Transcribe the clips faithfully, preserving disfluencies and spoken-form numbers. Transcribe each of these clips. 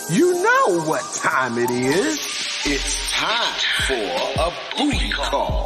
You know what time it is. It's time for a booty call.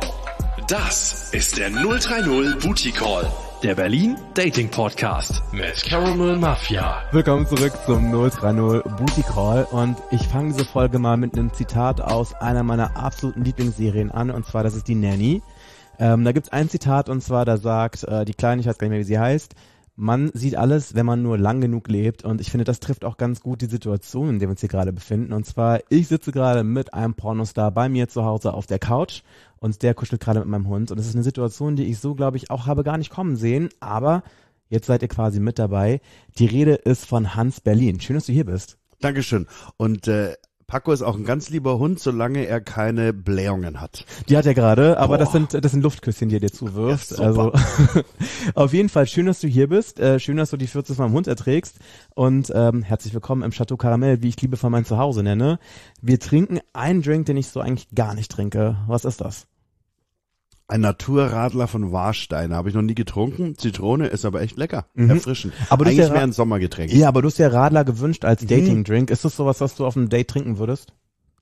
Das ist der null drei null Booty Call, der Berlin Dating Podcast mit Caramel Mafia. Willkommen zurück zum null drei null Booty Call und ich fange diese Folge mal mit einem Zitat aus einer meiner absoluten Lieblingsserien an, und zwar das ist die Nanny. Ähm, da gibt's ein Zitat, und zwar da sagt äh, die Kleine, ich weiß gar nicht mehr, wie sie heißt: Man sieht alles, wenn man nur lang genug lebt. Und ich finde, das trifft auch ganz gut die Situation, in der wir uns hier gerade befinden. Und zwar, ich sitze gerade mit einem Pornostar bei mir zu Hause auf der Couch und der kuschelt gerade mit meinem Hund. Und das ist eine Situation, die ich so, glaube ich, auch habe gar nicht kommen sehen. Aber jetzt seid ihr quasi mit dabei. Die Rede ist von Hans Berlin. Schön, dass du hier bist. Dankeschön. Und äh, Paco ist auch ein ganz lieber Hund, solange er keine Blähungen hat. Die hat er gerade, aber das sind das sind Luftküsschen, die er dir zuwirft. Ja, also auf jeden Fall schön, dass du hier bist. Äh, schön, dass du die vierzig von meinem Hund erträgst. Und ähm, herzlich willkommen im Chateau Caramel, wie ich Liebe von mein Zuhause nenne. Wir trinken einen Drink, den ich so eigentlich gar nicht trinke. Was ist das? Ein Naturradler von Warstein. Habe ich noch nie getrunken. Zitrone ist aber echt lecker. Mhm. Erfrischend. Aber eigentlich ja mehr ein Sommergetränk. Ja, aber du hast ja Radler gewünscht als Dating-Drink. Ist das sowas, was du auf einem Date trinken würdest?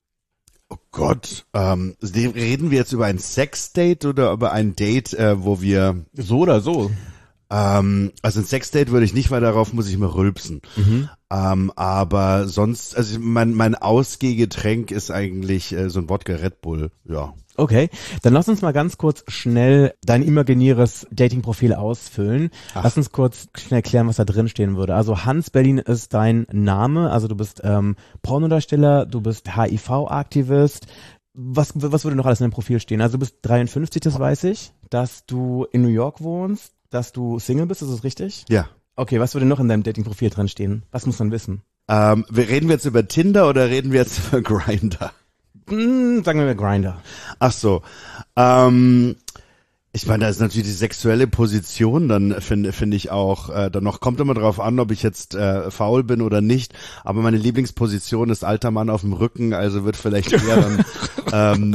Oh Gott. Ähm, reden wir jetzt über ein Sexdate oder über ein Date, äh, wo wir... So oder so. Ähm, also ein Sexdate würde ich nicht, weil darauf muss ich mir rülpsen. Mhm. Ähm, aber sonst, also mein mein Ausgehgetränk ist eigentlich äh, so ein Wodka Red Bull, ja. Okay, dann lass uns mal ganz kurz schnell dein imaginäres Dating-Profil ausfüllen. Ach. Lass uns kurz schnell klären, was da drin stehen würde. Also Hans Berlin ist dein Name, also du bist ähm, Pornodarsteller, du bist H I V-Aktivist. Was, was würde noch alles in deinem Profil stehen? Also du bist dreiundfünfzig, das weiß ich, dass du in New York wohnst, dass du Single bist, ist das richtig? Ja. Okay, was würde noch in deinem Dating-Profil drin stehen? Was muss man wissen? Ähm, wir reden wir jetzt über Tinder oder reden wir jetzt über Grindr? Hm, sagen wir mal Grindr. Ach so. Ähm, ich meine, da ist natürlich die sexuelle Position, dann finde finde ich auch, äh, dann noch kommt immer drauf an, ob ich jetzt äh, faul bin oder nicht, aber meine Lieblingsposition ist alter Mann auf dem Rücken, also wird vielleicht eher dann, ähm,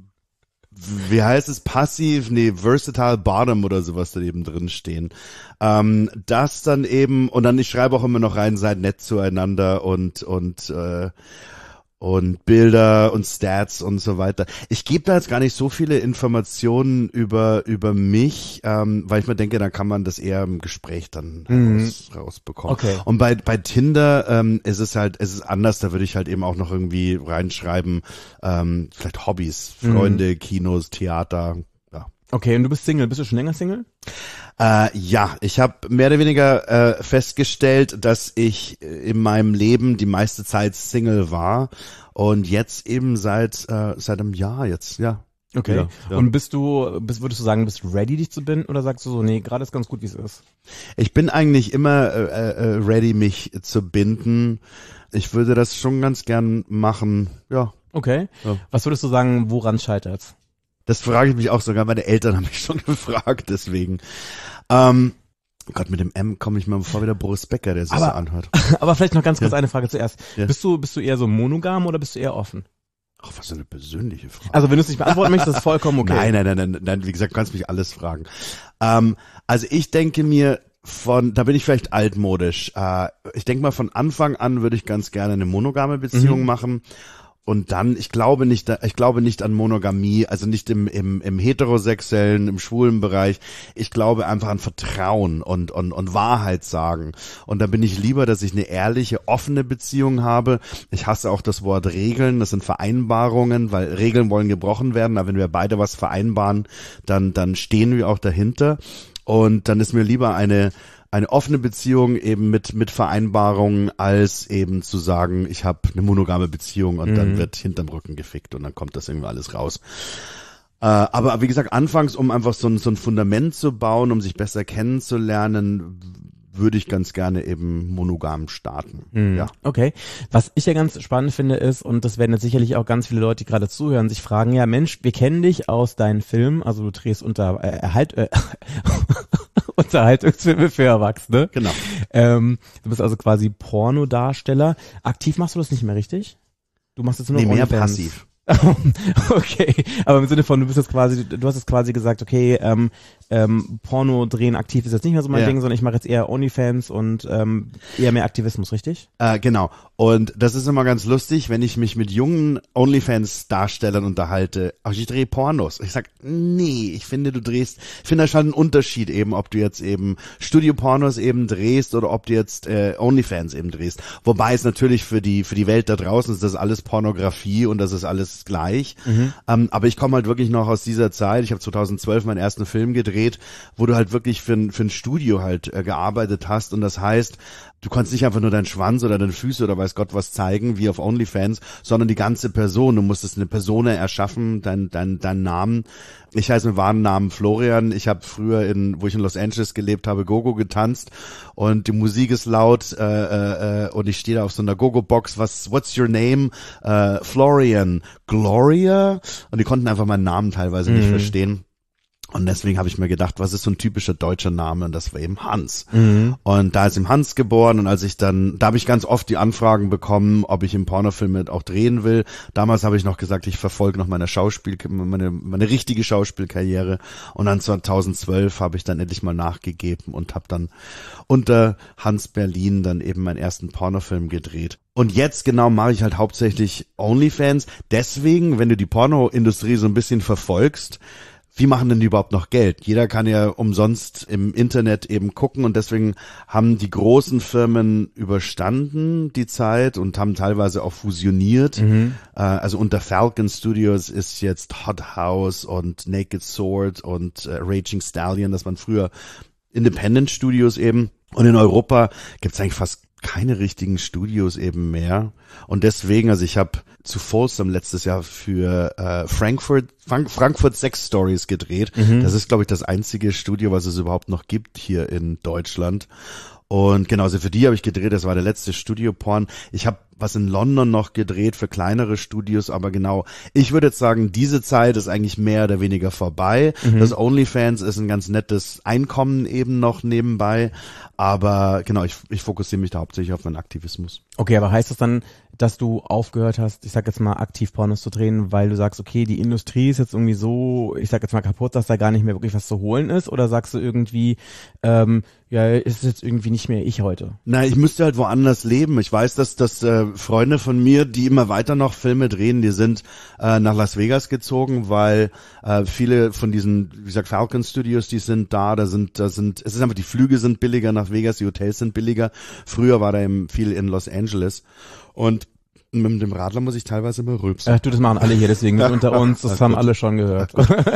wie heißt es, passiv, nee, versatile bottom oder sowas da eben drin stehen. Ähm, das dann eben, und dann, ich schreibe auch immer noch rein, seid nett zueinander und, und, äh, und Bilder und Stats und so weiter. Ich gebe da jetzt gar nicht so viele Informationen über über mich, ähm, weil ich mir denke, da kann man das eher im Gespräch dann Mhm. raus, rausbekommen. Okay. Und bei bei Tinder ähm, ist es halt, es ist anders, da würde ich halt eben auch noch irgendwie reinschreiben, ähm, vielleicht Hobbys, Freunde, Mhm. Kinos, Theater, ja. Okay, und du bist Single. Bist du schon länger Single? Äh, ja, ich habe mehr oder weniger äh, festgestellt, dass ich äh, in meinem Leben die meiste Zeit Single war und jetzt eben seit äh, seit einem Jahr jetzt, ja. Okay. Ja, ja. Und bist du, bist, würdest du sagen, bist du ready, dich zu binden, oder sagst du so, nee, gerade ist ganz gut, wie es ist? Ich bin eigentlich immer äh, äh, ready, mich zu binden. Ich würde das schon ganz gern machen, ja. Okay. Ja. Was würdest du sagen, woran scheitert's? Das frage ich mich auch sogar, meine Eltern haben mich schon gefragt, deswegen. Ähm, Gott, mit dem M komme ich mal vor wie der Boris Becker, der sich so Aber- anhört. Aber vielleicht noch ganz kurz Ja. eine Frage zuerst. Ja. Bist du, bist du eher so monogam oder bist du eher offen? Ach, was für eine persönliche Frage. Also wenn du es nicht beantworten möchtest, ist das vollkommen okay. Nein, nein, nein, nein, nein, wie gesagt, du kannst mich alles fragen. Ähm, also ich denke mir von, da bin ich vielleicht altmodisch. Äh, ich denke mal, von Anfang an würde ich ganz gerne eine monogame Beziehung Mhm. machen. Und dann, ich glaube nicht, ich glaube nicht an Monogamie, also nicht im, im, im heterosexuellen, im schwulen Bereich. Ich glaube einfach an Vertrauen und, und, und Wahrheit sagen. Und da bin ich lieber, dass ich eine ehrliche, offene Beziehung habe. Ich hasse auch das Wort Regeln, das sind Vereinbarungen, weil Regeln wollen gebrochen werden. Aber wenn wir beide was vereinbaren, dann, dann stehen wir auch dahinter. Und dann ist mir lieber eine, eine offene Beziehung eben mit mit Vereinbarungen, als eben zu sagen, ich habe eine monogame Beziehung und Mhm. dann wird hinterm Rücken gefickt und dann kommt das irgendwie alles raus. Äh, aber wie gesagt, anfangs, um einfach so ein, so ein Fundament zu bauen, um sich besser kennenzulernen, würde ich ganz gerne eben monogam starten. Mhm. Ja. Okay. Was ich ja ganz spannend finde ist, und das werden jetzt sicherlich auch ganz viele Leute, die gerade zuhören, sich fragen, ja Mensch, wir kennen dich aus deinen Filmen, also du drehst unter äh, Erhalt, äh, Unterhaltungsfilme für Erwachsene. Genau. Ähm, du bist also quasi Pornodarsteller. Aktiv machst du das nicht mehr, richtig? Du machst jetzt nur Nee, mehr OnlyFans. passiv. Okay, aber im Sinne von, du bist jetzt quasi, du hast jetzt quasi gesagt, okay, ähm, ähm, Porno drehen aktiv ist jetzt nicht mehr so mein ja. Ding, sondern ich mache jetzt eher OnlyFans und ähm, eher mehr Aktivismus, richtig? Äh, genau. Und das ist immer ganz lustig, wenn ich mich mit jungen OnlyFans-Darstellern unterhalte. Ach, ich drehe Pornos. Ich sag, nee, ich finde, du drehst, ich finde da schon einen Unterschied eben, ob du jetzt eben Studio-Pornos eben drehst oder ob du jetzt äh, OnlyFans eben drehst. Wobei es natürlich für die für die Welt da draußen ist das alles Pornografie und das ist alles gleich. Mhm. Ähm, aber ich komme halt wirklich noch aus dieser Zeit. Ich habe zweitausendzwölf meinen ersten Film gedreht, wo du halt wirklich für ein, für ein Studio halt äh, gearbeitet hast und das heißt, du konntest nicht einfach nur deinen Schwanz oder deine Füße oder weiß Gott was zeigen, wie auf OnlyFans, sondern die ganze Person. Du musstest eine Persona erschaffen, dein, dein, deinen Namen. Ich heiße mit wahren Namen Florian. Ich habe früher, in, wo ich in Los Angeles gelebt habe, Gogo getanzt und die Musik ist laut äh, äh, und ich stehe da auf so einer Gogo-Box. Was, what's your name? Äh, Florian. Gloria? Und die konnten einfach meinen Namen teilweise mhm. nicht verstehen. Und deswegen habe ich mir gedacht, was ist so ein typischer deutscher Name? Und das war eben Hans. Mhm. Und da ist ihm Hans geboren und als ich dann, da habe ich ganz oft die Anfragen bekommen, ob ich im Pornofilm mit auch drehen will. Damals habe ich noch gesagt, ich verfolge noch meine Schauspiel, meine, meine richtige Schauspielkarriere. Und dann zweitausendzwölf habe ich dann endlich mal nachgegeben und habe dann unter Hans Berlin dann eben meinen ersten Pornofilm gedreht. Und jetzt genau mache ich halt hauptsächlich OnlyFans. Deswegen, wenn du die Pornoindustrie so ein bisschen verfolgst, wie machen denn die überhaupt noch Geld? Jeder kann ja umsonst im Internet eben gucken und deswegen haben die großen Firmen überstanden die Zeit und haben teilweise auch fusioniert. Mhm. Äh, also unter Falcon Studios ist jetzt Hot House und Naked Sword und äh, Raging Stallion, das waren früher Independent Studios eben. Und in Europa gibt's eigentlich fast keine richtigen Studios eben mehr. Und deswegen, also ich habe zu Folsom letztes Jahr für äh, Frankfurt Frank- Frankfurt Sex Stories gedreht. Mhm. Das ist, glaube ich, das einzige Studio, was es überhaupt noch gibt hier in Deutschland. Und genau, also für die habe ich gedreht, das war der letzte Studioporn. Ich habe was in London noch gedreht für kleinere Studios, aber genau, ich würde jetzt sagen, diese Zeit ist eigentlich mehr oder weniger vorbei. Mhm. Das OnlyFans ist ein ganz nettes Einkommen eben noch nebenbei, aber genau, ich, ich fokussiere mich da hauptsächlich auf meinen Aktivismus. Okay, aber heißt das dann, dass du aufgehört hast, ich sag jetzt mal, aktiv Pornos zu drehen, weil du sagst, okay, die Industrie ist jetzt irgendwie so, ich sag jetzt mal kaputt, dass da gar nicht mehr wirklich was zu holen ist? Oder sagst du irgendwie, ähm, ja, ist jetzt irgendwie nicht mehr ich heute? Na, ich müsste halt woanders leben. Ich weiß, dass, dass äh, Freunde von mir, die immer weiter noch Filme drehen, die sind äh, nach Las Vegas gezogen, weil äh, viele von diesen, wie gesagt, Falcon Studios, die sind da, da sind, da sind, es ist einfach, die Flüge sind billiger nach Vegas, die Hotels sind billiger. Früher war da eben viel in Los Angeles. Und mit dem Radler muss ich teilweise immer rülpsen. Ach, du, das machen alle hier, deswegen mit unter uns, das haben alle schon gehört.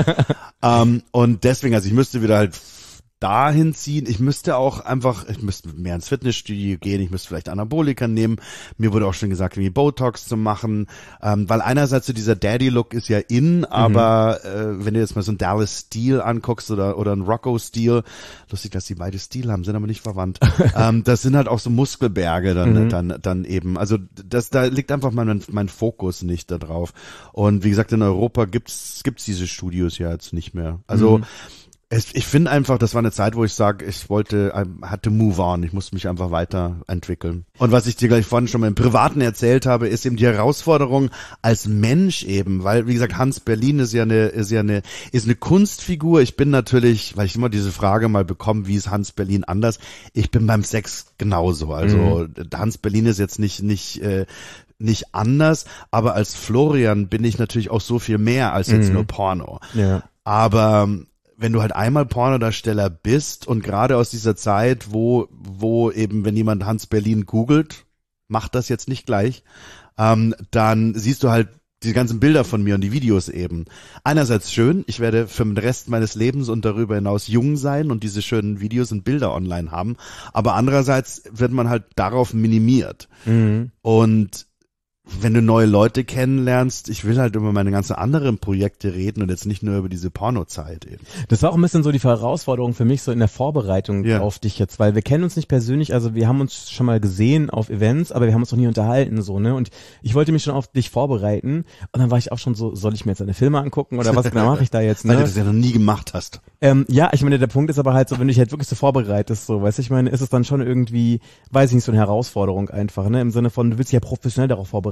um, und deswegen, also ich müsste wieder halt dahin ziehen. Ich müsste auch einfach, ich müsste mehr ins Fitnessstudio gehen, ich müsste vielleicht Anabolika nehmen. Mir wurde auch schon gesagt, irgendwie Botox zu machen, ähm, weil einerseits so dieser Daddy-Look ist ja in, aber mhm. äh, wenn du jetzt mal so einen Dallas Steele anguckst oder oder einen Rocco Steele, lustig, dass die beide Steele haben, sind aber nicht verwandt. ähm, das sind halt auch so Muskelberge dann mhm. dann dann eben. Also das da liegt einfach mein mein Fokus nicht da drauf. Und wie gesagt, in Europa gibt's gibt's diese Studios ja jetzt nicht mehr. Also mhm. Es, ich finde einfach, das war eine Zeit, wo ich sage, ich wollte, hatte move on, ich musste mich einfach weiterentwickeln. Und was ich dir gleich vorhin schon mal im Privaten erzählt habe, ist eben die Herausforderung als Mensch eben, weil, wie gesagt, Hans Berlin ist ja eine, ist ja eine, ist eine Kunstfigur. Ich bin natürlich, weil ich immer diese Frage mal bekomme, wie ist Hans Berlin anders? Ich bin beim Sex genauso. Also mhm. Hans Berlin ist jetzt nicht, nicht, äh, nicht anders, aber als Florian bin ich natürlich auch so viel mehr als jetzt mhm. nur Porno. Ja. Aber wenn du halt einmal Pornodarsteller bist und gerade aus dieser Zeit, wo wo eben, wenn jemand Hans Berlin googelt, macht das jetzt nicht gleich, ähm, dann siehst du halt die ganzen Bilder von mir und die Videos eben. Einerseits schön, ich werde für den Rest meines Lebens und darüber hinaus jung sein und diese schönen Videos und Bilder online haben, aber andererseits wird man halt darauf minimiert. Mhm. Und wenn du neue Leute kennenlernst, ich will halt über meine ganzen anderen Projekte reden und jetzt nicht nur über diese Pornozeit eben. Das war auch ein bisschen so die Herausforderung für mich so in der Vorbereitung ja. auf dich jetzt, weil wir kennen uns nicht persönlich, also wir haben uns schon mal gesehen auf Events, aber wir haben uns noch nie unterhalten so, ne? Und ich wollte mich schon auf dich vorbereiten und dann war ich auch schon so, soll ich mir jetzt deine Filme angucken oder was genau mache ich da jetzt, ne? Weil du das ja noch nie gemacht hast. Ähm, ja, ich meine, der Punkt ist aber halt so, wenn du dich halt wirklich so vorbereitest, so, weißt du, ich meine, ist es dann schon irgendwie, weiß ich nicht, so eine Herausforderung einfach, ne? Im Sinne von, du willst dich ja professionell darauf vorbereiten.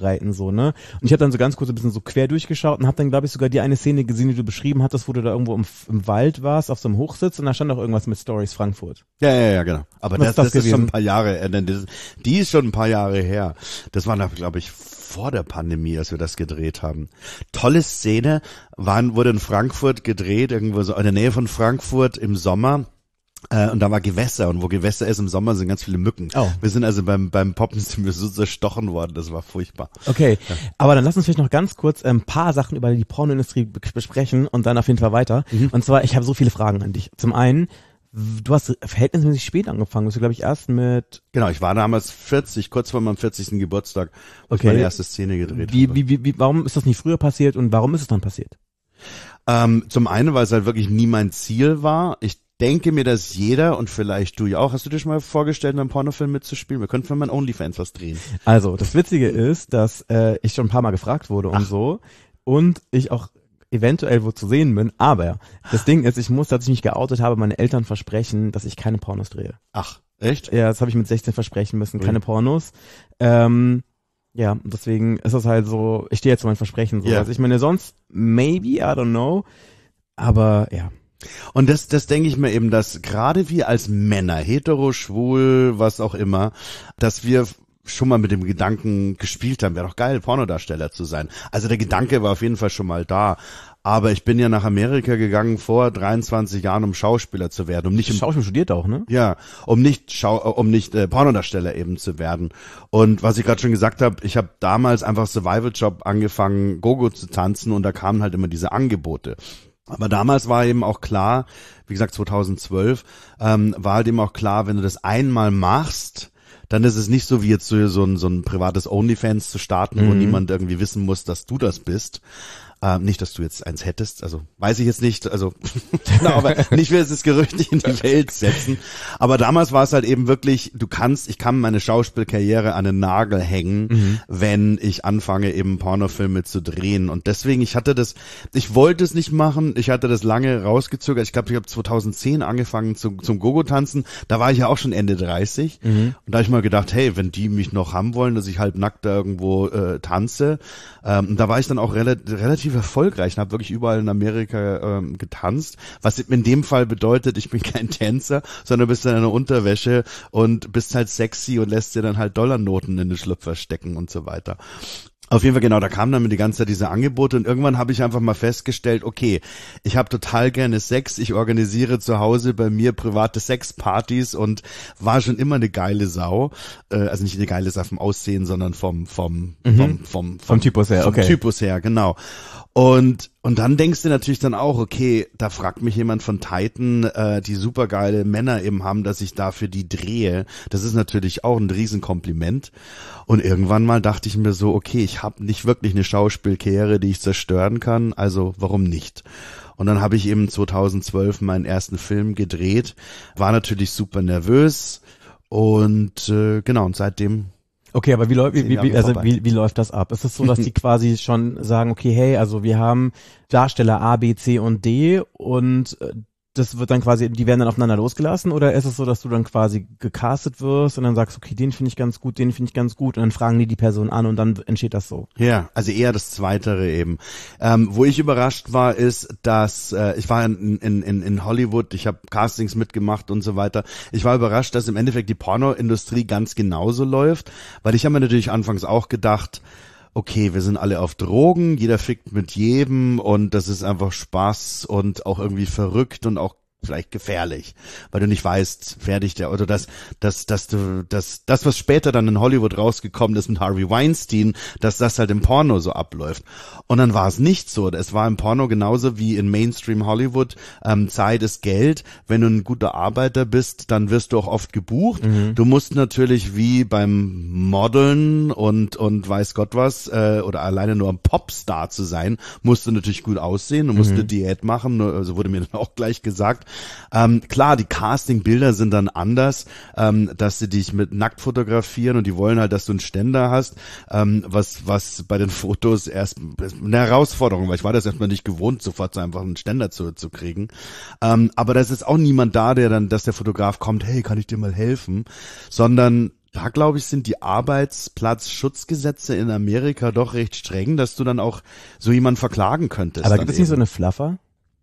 vorbereiten, so, ne? Und ich habe dann so ganz kurz ein bisschen so quer durchgeschaut und habe dann, glaube ich, sogar die eine Szene gesehen, die du beschrieben hattest, wo du da irgendwo im, im Wald warst, auf so einem Hochsitz und da stand auch irgendwas mit Stories Frankfurt. Ja, ja, ja, genau. Aber Was das, ist das das ist schon gewesen? ein paar Jahre, äh, das, die ist schon ein paar Jahre her. Das war, glaube ich, vor der Pandemie, als wir das gedreht haben. Tolle Szene, waren, wurde in Frankfurt gedreht, irgendwo so in der Nähe von Frankfurt im Sommer. Äh, und da war Gewässer und wo Gewässer ist im Sommer sind ganz viele Mücken. Oh. Wir sind also beim beim Poppen sind wir so zerstochen worden, das war furchtbar. Okay, ja. Aber dann lass uns vielleicht noch ganz kurz ein paar Sachen über die Pornoindustrie besprechen und dann auf jeden Fall weiter. Mhm. Und zwar, ich habe so viele Fragen an dich. Zum einen, du hast verhältnismäßig spät angefangen, bist du glaube ich erst mit... Genau, ich war damals vierzig, kurz vor meinem vierzigsten Geburtstag, wo okay. ich meine erste Szene gedreht wie, habe. Wie, wie, wie, warum ist das nicht früher passiert und warum ist es dann passiert? Ähm, zum einen, weil es halt wirklich nie mein Ziel war. Ich denke mir, dass jeder, und vielleicht du ja auch, hast du dir schon mal vorgestellt, in einem Pornofilm mitzuspielen? Wir könnten für meinen OnlyFans was drehen. Also, das Witzige ist, dass äh, ich schon ein paar Mal gefragt wurde und Ach. so und ich auch eventuell wo zu sehen bin, aber das Ding ist, ich muss, dass ich mich geoutet habe, meine Eltern versprechen, dass ich keine Pornos drehe. Ach, echt? Ja, das habe ich mit sechzehn versprechen müssen, keine Pornos. Ähm, ja, deswegen ist das halt so, ich stehe jetzt zu meinem Versprechen. So. Yeah. Also ich meine, sonst, maybe, I don't know, aber ja. Und das, das denke ich mir eben, dass gerade wir als Männer, hetero, schwul, was auch immer, dass wir schon mal mit dem Gedanken gespielt haben, wäre doch geil, Pornodarsteller zu sein. Also der Gedanke war auf jeden Fall schon mal da. Aber ich bin ja nach Amerika gegangen vor dreiundzwanzig Jahren, um Schauspieler zu werden, um nicht im Schauspiel studiert auch, ne? Ja, um nicht Schau um nicht äh, Pornodarsteller eben zu werden. Und was ich gerade schon gesagt habe, ich habe damals einfach Survival Job angefangen, Gogo zu tanzen und da kamen halt immer diese Angebote. Aber damals war eben auch klar, wie gesagt zweitausendzwölf, ähm, war halt eben auch klar, wenn du das einmal machst, dann ist es nicht so wie jetzt so, so, ein, so ein privates OnlyFans zu starten, mhm. wo niemand irgendwie wissen muss, dass du das bist. Ähm, nicht, dass du jetzt eins hättest, also weiß ich jetzt nicht, also no, aber nicht will es das Gerücht nicht in die Welt setzen. Aber damals war es halt eben wirklich, du kannst, ich kann meine Schauspielkarriere an den Nagel hängen, mhm. wenn ich anfange eben Pornofilme zu drehen. Und deswegen, ich hatte das, ich wollte es nicht machen, ich hatte das lange rausgezögert. Ich glaube, ich habe zweitausendzehn angefangen zum, zum Gogo-Tanzen, da war ich ja auch schon Ende dreißig. Mhm. Und da habe ich mal gedacht, hey, wenn die mich noch haben wollen, dass ich halb nackt da irgendwo äh, tanze, ähm, da war ich dann auch relativ, relativ erfolgreich und habe wirklich überall in Amerika ähm, getanzt, was in dem Fall bedeutet, ich bin kein Tänzer, sondern bist in einer Unterwäsche und bist halt sexy und lässt dir dann halt Dollarnoten in den Schlüpfer stecken und so weiter. Auf jeden Fall, genau, da kamen dann die ganze Zeit diese Angebote und irgendwann habe ich einfach mal festgestellt, okay, ich habe total gerne Sex, ich organisiere zu Hause bei mir private Sexpartys und war schon immer eine geile Sau, äh, also nicht eine geile Sau vom Aussehen, sondern vom vom mhm. vom, vom, vom, vom Typus her, vom okay. Typus her, genau. Und und dann denkst du natürlich dann auch, okay, da fragt mich jemand von Titan, äh, die supergeile Männer eben haben, dass ich dafür die drehe. Das ist natürlich auch ein Riesenkompliment. Und irgendwann mal dachte ich mir so, okay, ich habe nicht wirklich eine Schauspielkarriere, die ich zerstören kann, also warum nicht? Und dann habe ich eben zweitausendzwölf meinen ersten Film gedreht, war natürlich super nervös und äh, genau, und seitdem... Okay, aber wie läuft wie, wie, also wie, wie läuft das ab? Ist es so, dass die quasi schon sagen, okay, hey, also wir haben Darsteller A, B, C und D und das wird dann quasi, die werden dann aufeinander losgelassen oder ist es so, dass du dann quasi gecastet wirst und dann sagst, okay, den finde ich ganz gut, den finde ich ganz gut und dann fragen die die Person an und dann entsteht das so? Ja, also eher das Zweitere eben. Ähm, wo ich überrascht war, ist, dass äh, ich war in, in, in, in Hollywood, ich habe Castings mitgemacht und so weiter. Ich war überrascht, dass im Endeffekt die Pornoindustrie ganz genauso läuft, weil ich habe mir natürlich anfangs auch gedacht, okay, wir sind alle auf Drogen, jeder fickt mit jedem und das ist einfach Spaß und auch irgendwie verrückt und auch vielleicht gefährlich, weil du nicht weißt, fertig der, oder das, das, das, du, das, das, was später dann in Hollywood rausgekommen ist mit Harvey Weinstein, dass das halt im Porno so abläuft. Und dann war es nicht so. Es war im Porno genauso wie in Mainstream Hollywood. Ähm, Zeit ist Geld. Wenn du ein guter Arbeiter bist, dann wirst du auch oft gebucht. Mhm. Du musst natürlich wie beim Modeln und, und weiß Gott was, äh, oder alleine nur ein Popstar zu sein, musst du natürlich gut aussehen. Du musst mhm. eine Diät machen. Also wurde mir dann auch gleich gesagt. Ähm, klar, die Castingbilder sind dann anders, ähm, dass sie dich mit nackt fotografieren und die wollen halt, dass du einen Ständer hast, ähm, was was bei den Fotos erst eine Herausforderung, weil ich war das erstmal nicht gewohnt, sofort so einfach einen Ständer zu, zu kriegen. Ähm, aber da ist auch niemand da, der dann, dass der Fotograf kommt, hey, kann ich dir mal helfen, sondern da glaube ich, sind die Arbeitsplatzschutzgesetze in Amerika doch recht streng, dass du dann auch so jemanden verklagen könntest. Aber gibt es nicht eben. so eine Fluffer?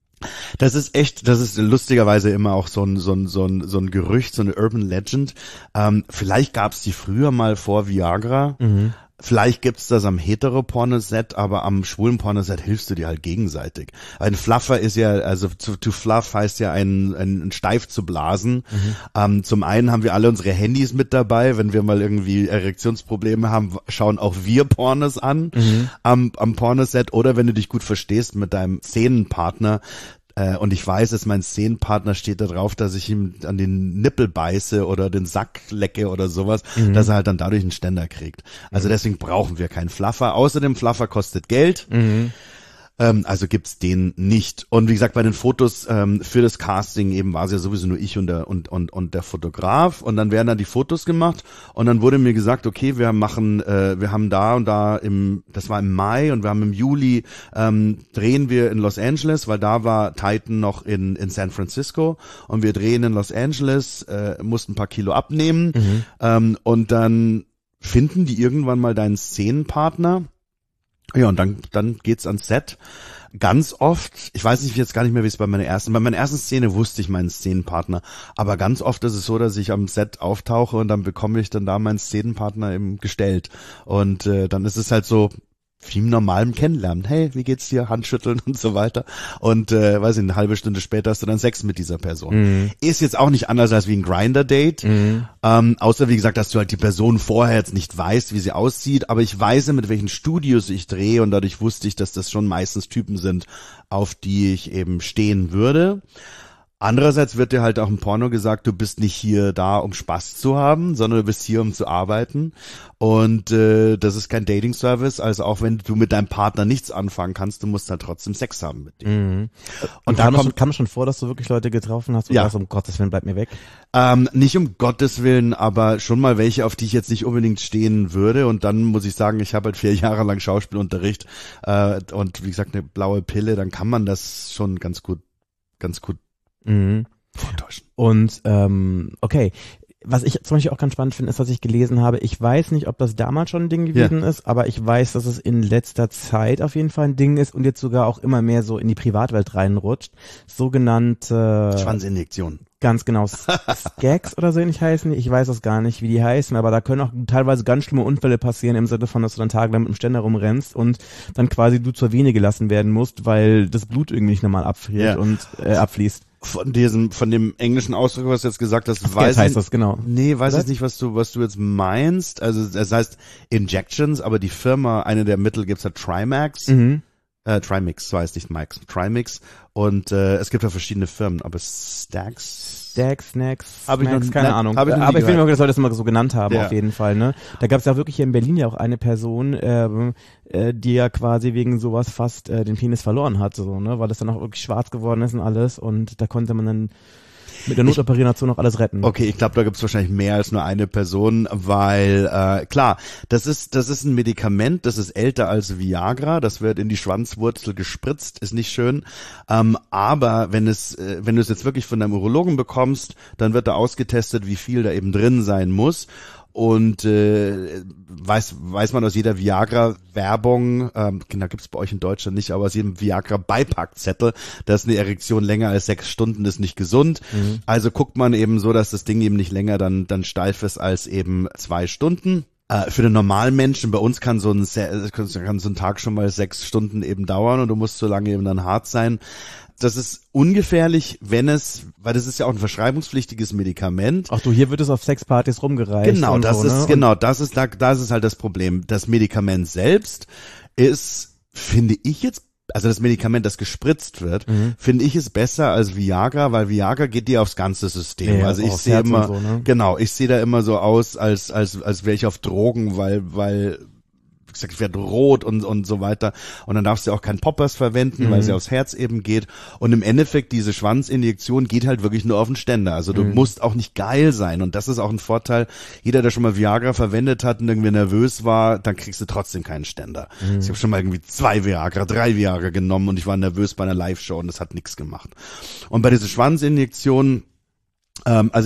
Das ist echt, das ist lustigerweise immer auch so ein so ein so ein so ein Gerücht, so eine Urban Legend. Ähm, vielleicht gab es die früher mal vor Viagra. Mhm. Vielleicht gibt's das am hetero-Pornoset, aber am schwulen Pornoset hilfst du dir halt gegenseitig. Ein Fluffer ist ja, also to, to fluff heißt ja ein, ein, ein Steif zu blasen. Mhm. Ähm, zum einen haben wir alle unsere Handys mit dabei, wenn wir mal irgendwie Erektionsprobleme haben, schauen auch wir Pornos an mhm. am, am Pornoset, oder wenn du dich gut verstehst mit deinem Szenenpartner. Äh, und ich weiß, dass mein Szenenpartner steht da drauf, dass ich ihm an den Nippel beiße oder den Sack lecke oder sowas, mhm. dass er halt dann dadurch einen Ständer kriegt. Also mhm. deswegen brauchen wir keinen Fluffer. Außerdem, Fluffer kostet Geld. Mhm. Ähm, also gibt's den nicht. Und wie gesagt, bei den Fotos ähm, für das Casting eben war es ja sowieso nur ich und der und und und der Fotograf. Und dann werden dann die Fotos gemacht und dann wurde mir gesagt, okay, wir machen, äh, wir haben da und da im, das war im Mai und wir haben im Juli ähm, drehen wir in Los Angeles, weil da war Titan noch in in San Francisco und wir drehen in Los Angeles, äh, mussten ein paar Kilo abnehmen mhm. ähm, und dann finden die irgendwann mal deinen Szenenpartner. Ja, und dann, dann geht's ans Set. Ganz oft, ich weiß nicht jetzt gar nicht mehr, wie es bei meiner ersten, bei meiner ersten Szene wusste ich meinen Szenenpartner, aber ganz oft ist es so, dass ich am Set auftauche und dann bekomme ich dann da meinen Szenenpartner eben gestellt. Und äh, dann ist es halt so, wie im normalen Kennenlernen. Hey, wie geht's dir? Handschütteln und so weiter. Und äh, weiß ich, eine halbe Stunde später hast du dann Sex mit dieser Person. Mhm. Ist jetzt auch nicht anders als wie ein Grindr-Date. Mhm. Ähm, außer, wie gesagt, dass du halt die Person vorher jetzt nicht weißt, wie sie aussieht. Aber ich weiß, mit welchen Studios ich drehe und dadurch wusste ich, dass das schon meistens Typen sind, auf die ich eben stehen würde. Andererseits wird dir halt auch im Porno gesagt, du bist nicht hier da, um Spaß zu haben, sondern du bist hier, um zu arbeiten. Und äh, das ist kein Dating-Service, also auch wenn du mit deinem Partner nichts anfangen kannst, du musst halt trotzdem Sex haben mit dem. Mhm. Und, und da kam, kommt, schon, kam schon vor, dass du wirklich Leute getroffen hast und ja. sagst, um Gottes Willen, bleib mir weg? Ähm, nicht um Gottes Willen, aber schon mal welche, auf die ich jetzt nicht unbedingt stehen würde. Und dann muss ich sagen, ich habe halt vier Jahre lang Schauspielunterricht äh, und wie gesagt eine blaue Pille, dann kann man das schon ganz gut, ganz gut Mhm. vortäuschen. Und ähm, okay, was ich zum Beispiel auch ganz spannend finde, ist, was ich gelesen habe. Ich weiß nicht, ob das damals schon ein Ding gewesen ja. ist, aber ich weiß, dass es in letzter Zeit auf jeden Fall ein Ding ist und jetzt sogar auch immer mehr so in die Privatwelt reinrutscht. Sogenannte Schwanzinjektion. Ganz genau, Skags oder so ähnlich heißen die. Ich weiß das gar nicht, wie die heißen, aber da können auch teilweise ganz schlimme Unfälle passieren, im Sinne von, dass du dann tagelang mit dem Ständer rumrennst und dann quasi du zur Vene gelassen werden musst, weil das Blut irgendwie nicht normal abfriert ja. und äh, abfließt. Von diesem, von dem englischen Ausdruck, was du jetzt gesagt hast, Skags weiß heißt ich, das, genau. Nee, weiß ich nicht, was du, was du jetzt meinst. Also, es heißt Injections, aber die Firma, eine der Mittel gibt's halt Trimax. Mhm. Äh, Trimix, so heißt nicht Max, Trimix. Und äh, es gibt ja verschiedene Firmen, aber Stax... Stax, Snacks, hab ich noch, keine ne, Ahnung. Hab ich aber ich finde, das sollte es mal so genannt haben, ja. auf jeden Fall. Ne? Da gab es ja wirklich hier in Berlin ja auch eine Person, äh, äh, die ja quasi wegen sowas fast äh, den Penis verloren hat, so, ne, weil es dann auch wirklich schwarz geworden ist und alles. Und da konnte man dann mit der Notoperation noch alles retten. Okay, ich glaube, da gibt's wahrscheinlich mehr als nur eine Person, weil äh, klar, das ist das ist ein Medikament, das ist älter als Viagra, das wird in die Schwanzwurzel gespritzt, ist nicht schön. Ähm, aber wenn es, äh, wenn du es jetzt wirklich von deinem Urologen bekommst, dann wird da ausgetestet, wie viel da eben drin sein muss. Und äh, weiß weiß man aus jeder Viagra-Werbung, ähm, genau, gibt's bei euch in Deutschland nicht, aber aus jedem Viagra-Beipackzettel, dass eine Erektion länger als sechs Stunden ist nicht gesund. Mhm. Also guckt man eben so, dass das Ding eben nicht länger dann dann steif ist als eben zwei Stunden. Äh, für den normalen Menschen, bei uns kann so ein kann so ein Tag schon mal sechs Stunden eben dauern und du musst so lange eben dann hart sein. Das ist ungefährlich, wenn es, weil das ist ja auch ein verschreibungspflichtiges Medikament. Ach du, hier wird es auf Sexpartys rumgereicht. Genau, das so, ist, ne? genau, das ist, da, das ist halt das Problem. Das Medikament selbst ist, finde ich jetzt, also das Medikament, das gespritzt wird, mhm. finde ich es besser als Viagra, weil Viagra geht dir aufs ganze System. Ja, also ich sehe immer, so, ne? genau, ich sehe da immer so aus, als, als, als wäre ich auf Drogen, weil, weil, wie gesagt, ich werde rot und und so weiter und dann darfst du auch keinen Poppers verwenden, mhm. weil sie aufs Herz eben geht und im Endeffekt diese Schwanzinjektion geht halt wirklich nur auf den Ständer, also du mhm. musst auch nicht geil sein und das ist auch ein Vorteil, jeder, der schon mal Viagra verwendet hat und irgendwie nervös war, dann kriegst du trotzdem keinen Ständer. Mhm. Ich habe schon mal irgendwie zwei Viagra, drei Viagra genommen und ich war nervös bei einer Live-Show und das hat nichts gemacht. Und bei dieser Schwanzinjektion, ähm, also wie gesagt,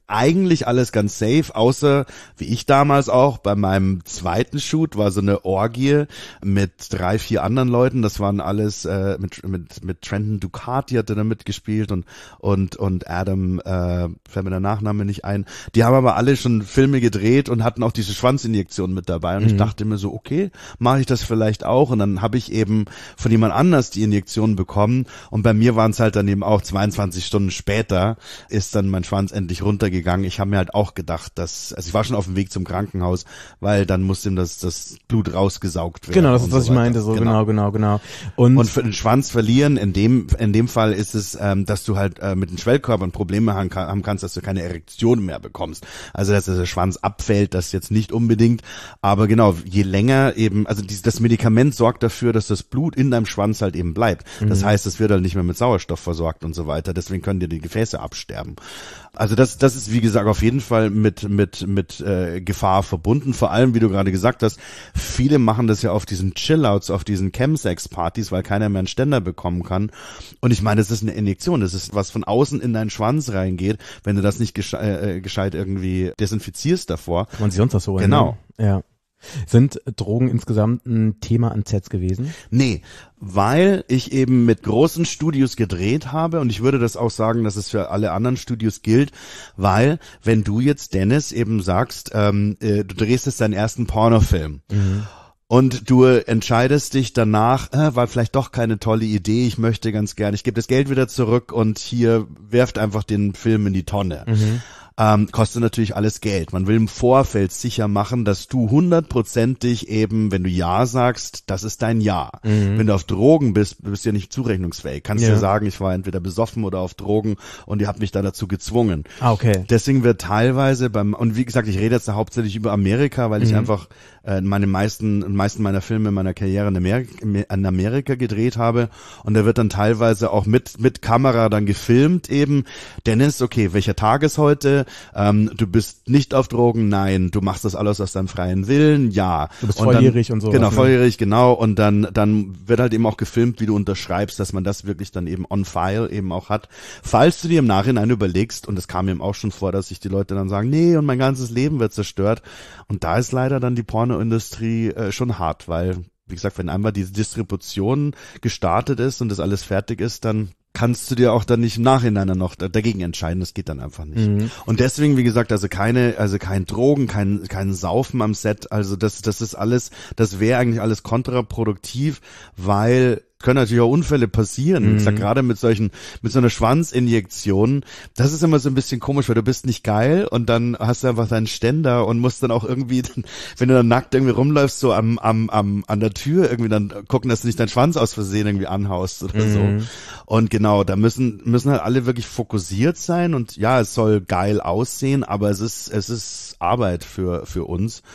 eigentlich alles ganz safe, außer, wie ich damals auch, bei meinem zweiten Shoot war so eine Orgie mit drei, vier anderen Leuten. Das waren alles äh, mit mit mit Trenton Ducati hatte da mitgespielt und und und Adam, äh, fällt mir der Nachname nicht ein. Die haben aber alle schon Filme gedreht und hatten auch diese Schwanzinjektion mit dabei. Und mhm. ich dachte mir so, okay, mache ich das vielleicht auch. Und dann habe ich eben von jemand anders die Injektion bekommen. Und bei mir waren es halt dann eben auch zweiundzwanzig Stunden später, ist dann mein Schwanz endlich runtergegangen. Ich habe mir halt auch gedacht, dass, also ich war schon auf dem Weg zum Krankenhaus, weil dann musste ihm das, das Blut rausgesaugt werden. Genau, das ist, was so ich meinte, so genau, genau, genau. Und, und für den Schwanz verlieren, in dem, in dem Fall ist es, ähm, dass du halt äh, mit den Schwellkörpern Probleme haben, haben kannst, dass du keine Erektion mehr bekommst. Also, dass der Schwanz abfällt, das jetzt nicht unbedingt. Aber genau, je länger eben, also die, das Medikament sorgt dafür, dass das Blut in deinem Schwanz halt eben bleibt. Das mhm. heißt, es wird halt nicht mehr mit Sauerstoff versorgt und so weiter. Deswegen können dir die Gefäße absterben. Also das, das ist wie gesagt auf jeden Fall mit mit mit äh, Gefahr verbunden. Vor allem, wie du gerade gesagt hast, viele machen das ja auf diesen Chillouts, auf diesen Chemsex-Partys, weil keiner mehr einen Ständer bekommen kann. Und ich meine, das ist eine Injektion, das ist was von außen in deinen Schwanz reingeht, wenn du das nicht gesche äh, gescheit irgendwie desinfizierst davor. Kann man sich sonst was holen. Genau. Ne? Ja. Sind Drogen insgesamt ein Thema an Sets gewesen? Nee, weil ich eben mit großen Studios gedreht habe und ich würde das auch sagen, dass es für alle anderen Studios gilt, weil wenn du jetzt, Dennis, eben sagst, ähm, äh, du drehst jetzt deinen ersten Pornofilm mhm. und du entscheidest dich danach, äh, war vielleicht doch keine tolle Idee, ich möchte ganz gerne, ich gebe das Geld wieder zurück und hier werft einfach den Film in die Tonne. Mhm. Ähm, kostet natürlich alles Geld. Man will im Vorfeld sicher machen, dass du hundertprozentig eben, wenn du Ja sagst, das ist dein Ja. Mhm. Wenn du auf Drogen bist, bist du ja nicht zurechnungsfähig. Kannst ja. ja sagen, ich war entweder besoffen oder auf Drogen und ihr habt mich da dazu gezwungen. Ah, okay. Deswegen wird teilweise beim, und wie gesagt, ich rede jetzt hauptsächlich über Amerika, weil mhm. ich einfach äh, meine meisten, meisten meiner Filme in meiner Karriere in Amerika, in Amerika gedreht habe und da wird dann teilweise auch mit, mit Kamera dann gefilmt eben. Dennis, okay, welcher Tag ist heute? Ähm, du bist nicht auf Drogen, nein. Du machst das alles aus deinem freien Willen, ja. Du bist und volljährig dann, und so. Genau, volljährig, genau. Und dann dann wird halt eben auch gefilmt, wie du unterschreibst, dass man das wirklich dann eben on file eben auch hat. Falls du dir im Nachhinein überlegst, und es kam mir eben auch schon vor, dass sich die Leute dann sagen, nee, und mein ganzes Leben wird zerstört. Und da ist leider dann die Pornoindustrie äh, schon hart, weil, wie gesagt, wenn einmal diese Distribution gestartet ist und das alles fertig ist, dann kannst du dir auch dann nicht im Nachhinein dann noch dagegen entscheiden, das geht dann einfach nicht. Mhm. Und deswegen, wie gesagt, also keine, also kein Drogen, kein, kein Saufen am Set, also das, das ist alles, das wäre eigentlich alles kontraproduktiv, weil können natürlich auch Unfälle passieren. Mhm. Ich sag gerade mit solchen, mit so einer Schwanzinjektion, das ist immer so ein bisschen komisch, weil du bist nicht geil und dann hast du einfach deinen Ständer und musst dann auch irgendwie, wenn du dann nackt irgendwie rumläufst, so am, am, am, an der Tür irgendwie dann gucken, dass du nicht deinen Schwanz aus Versehen irgendwie anhaust oder mhm. so. Und genau, da müssen, müssen halt alle wirklich fokussiert sein und ja, es soll geil aussehen, aber es ist, es ist Arbeit für, für uns.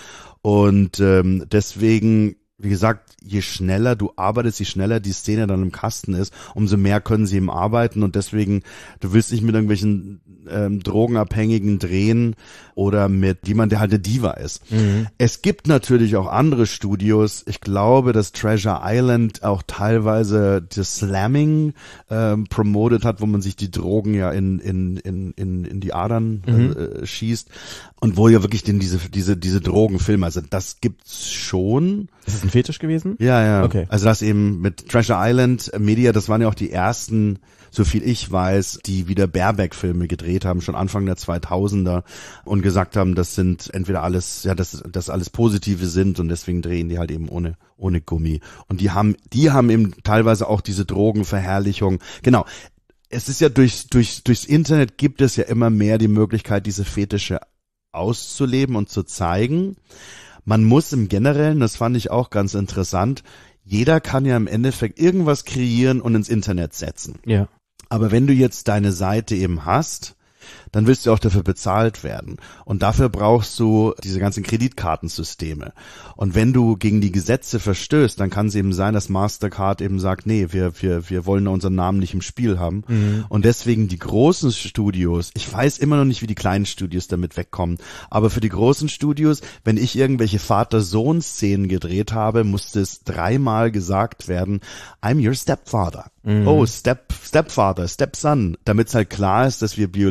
Und ähm, deswegen, wie gesagt, je schneller du arbeitest, je schneller die Szene dann im Kasten ist, umso mehr können sie eben arbeiten und deswegen, du willst nicht mit irgendwelchen ähm, Drogenabhängigen drehen oder mit jemand, der halt eine Diva ist. Mhm. Es gibt natürlich auch andere Studios. Ich glaube, dass Treasure Island auch teilweise das Slamming ähm, promoted hat, wo man sich die Drogen ja in in in in, in die Adern mhm. äh, schießt und wo ja wirklich denn diese diese diese Drogenfilme, also das gibt's schon. Ist das ein Fetisch gewesen? Ja, ja. Okay. Also das eben mit Treasure Island Media, das waren ja auch die ersten, so viel ich weiß, die wieder Bareback-Filme gedreht haben, schon Anfang der zweitausender und gesagt haben, das sind entweder alles, ja, das, das alles Positive sind und deswegen drehen die halt eben ohne, ohne Gummi. Und die haben, die haben eben teilweise auch diese Drogenverherrlichung. Genau. Es ist ja durchs, durchs, durchs Internet gibt es ja immer mehr die Möglichkeit, diese Fetische auszuleben und zu zeigen. Man muss im Generellen, das fand ich auch ganz interessant, jeder kann ja im Endeffekt irgendwas kreieren und ins Internet setzen. Ja. Aber wenn du jetzt deine Seite eben hast, dann willst du auch dafür bezahlt werden. Und dafür brauchst du diese ganzen Kreditkartensysteme. Und wenn du gegen die Gesetze verstößt, dann kann es eben sein, dass Mastercard eben sagt, nee, wir wir wir wollen unseren Namen nicht im Spiel haben. Mhm. Und deswegen die großen Studios, ich weiß immer noch nicht, wie die kleinen Studios damit wegkommen, aber für die großen Studios, wenn ich irgendwelche Vater-Sohn-Szenen gedreht habe, musste es dreimal gesagt werden, I'm your stepfather. Mhm. Oh, Step, Stepfather, Stepson, damit es halt klar ist, dass wir biologisch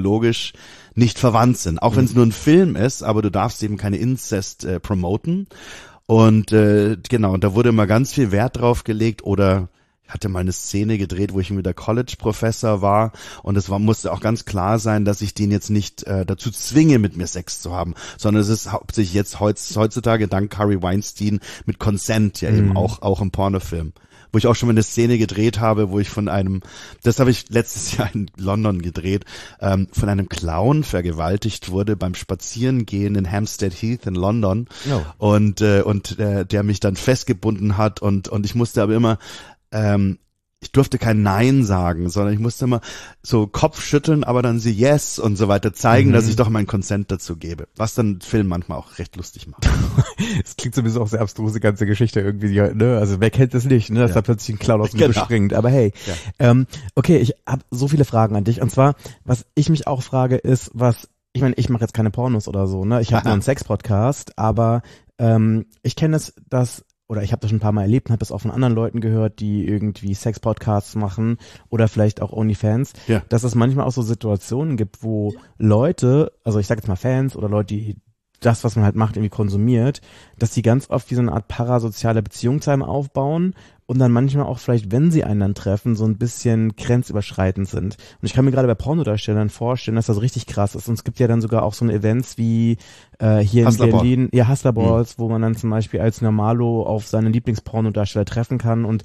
biologisch nicht verwandt sind. Auch mhm. wenn es nur ein Film ist, aber du darfst eben keine Inzest äh, promoten. Und äh, genau, und da wurde immer ganz viel Wert drauf gelegt. Oder ich hatte mal eine Szene gedreht, wo ich wieder College-Professor war, und es war, musste auch ganz klar sein, dass ich den jetzt nicht äh, dazu zwinge, mit mir Sex zu haben, sondern es ist hauptsächlich jetzt heutzutage dank Harvey Weinstein mit Consent ja mhm. eben auch auch im Pornofilm. Wo ich auch schon mal eine Szene gedreht habe, wo ich von einem, das habe ich letztes Jahr in London gedreht, ähm, von einem Clown vergewaltigt wurde beim Spazierengehen in Hampstead Heath in London. Oh. Und äh, und äh, der mich dann festgebunden hat, und und ich musste aber immer Ähm, ich durfte kein Nein sagen, sondern ich musste immer so Kopf schütteln, aber dann sie Yes und so weiter zeigen, mhm. dass ich doch meinen Consent dazu gebe. Was dann Film manchmal auch recht lustig macht. Es klingt sowieso auch sehr abstrus, die ganze Geschichte irgendwie, ne? Also wer kennt das nicht, ne? Dass ja. da plötzlich ein Clown aus dem genau. springt. Aber hey, ja. ähm, okay, ich habe so viele Fragen an dich. Und zwar, was ich mich auch frage, ist, was, ich meine, ich mache jetzt keine Pornos oder so, ne? Ich habe nur einen Sex-Podcast, aber ähm, ich kenne es, dass oder ich habe das schon ein paar Mal erlebt und habe das auch von anderen Leuten gehört, die irgendwie Sex-Podcasts machen oder vielleicht auch OnlyFans, ja. dass es manchmal auch so Situationen gibt, wo Leute, also ich sage jetzt mal Fans oder Leute, die das, was man halt macht, irgendwie konsumiert, dass die ganz oft wie so eine Art parasoziale Beziehung zu einem aufbauen und dann manchmal auch vielleicht, wenn sie einen dann treffen, so ein bisschen grenzüberschreitend sind. Und ich kann mir gerade bei Pornodarstellern vorstellen, dass das richtig krass ist. Und es gibt ja dann sogar auch so eine Events wie äh, hier Hustler in Berlin, Ball. ja Hustler Balls, mhm. wo man dann zum Beispiel als Normalo auf seinen Lieblingspornodarsteller treffen kann. Und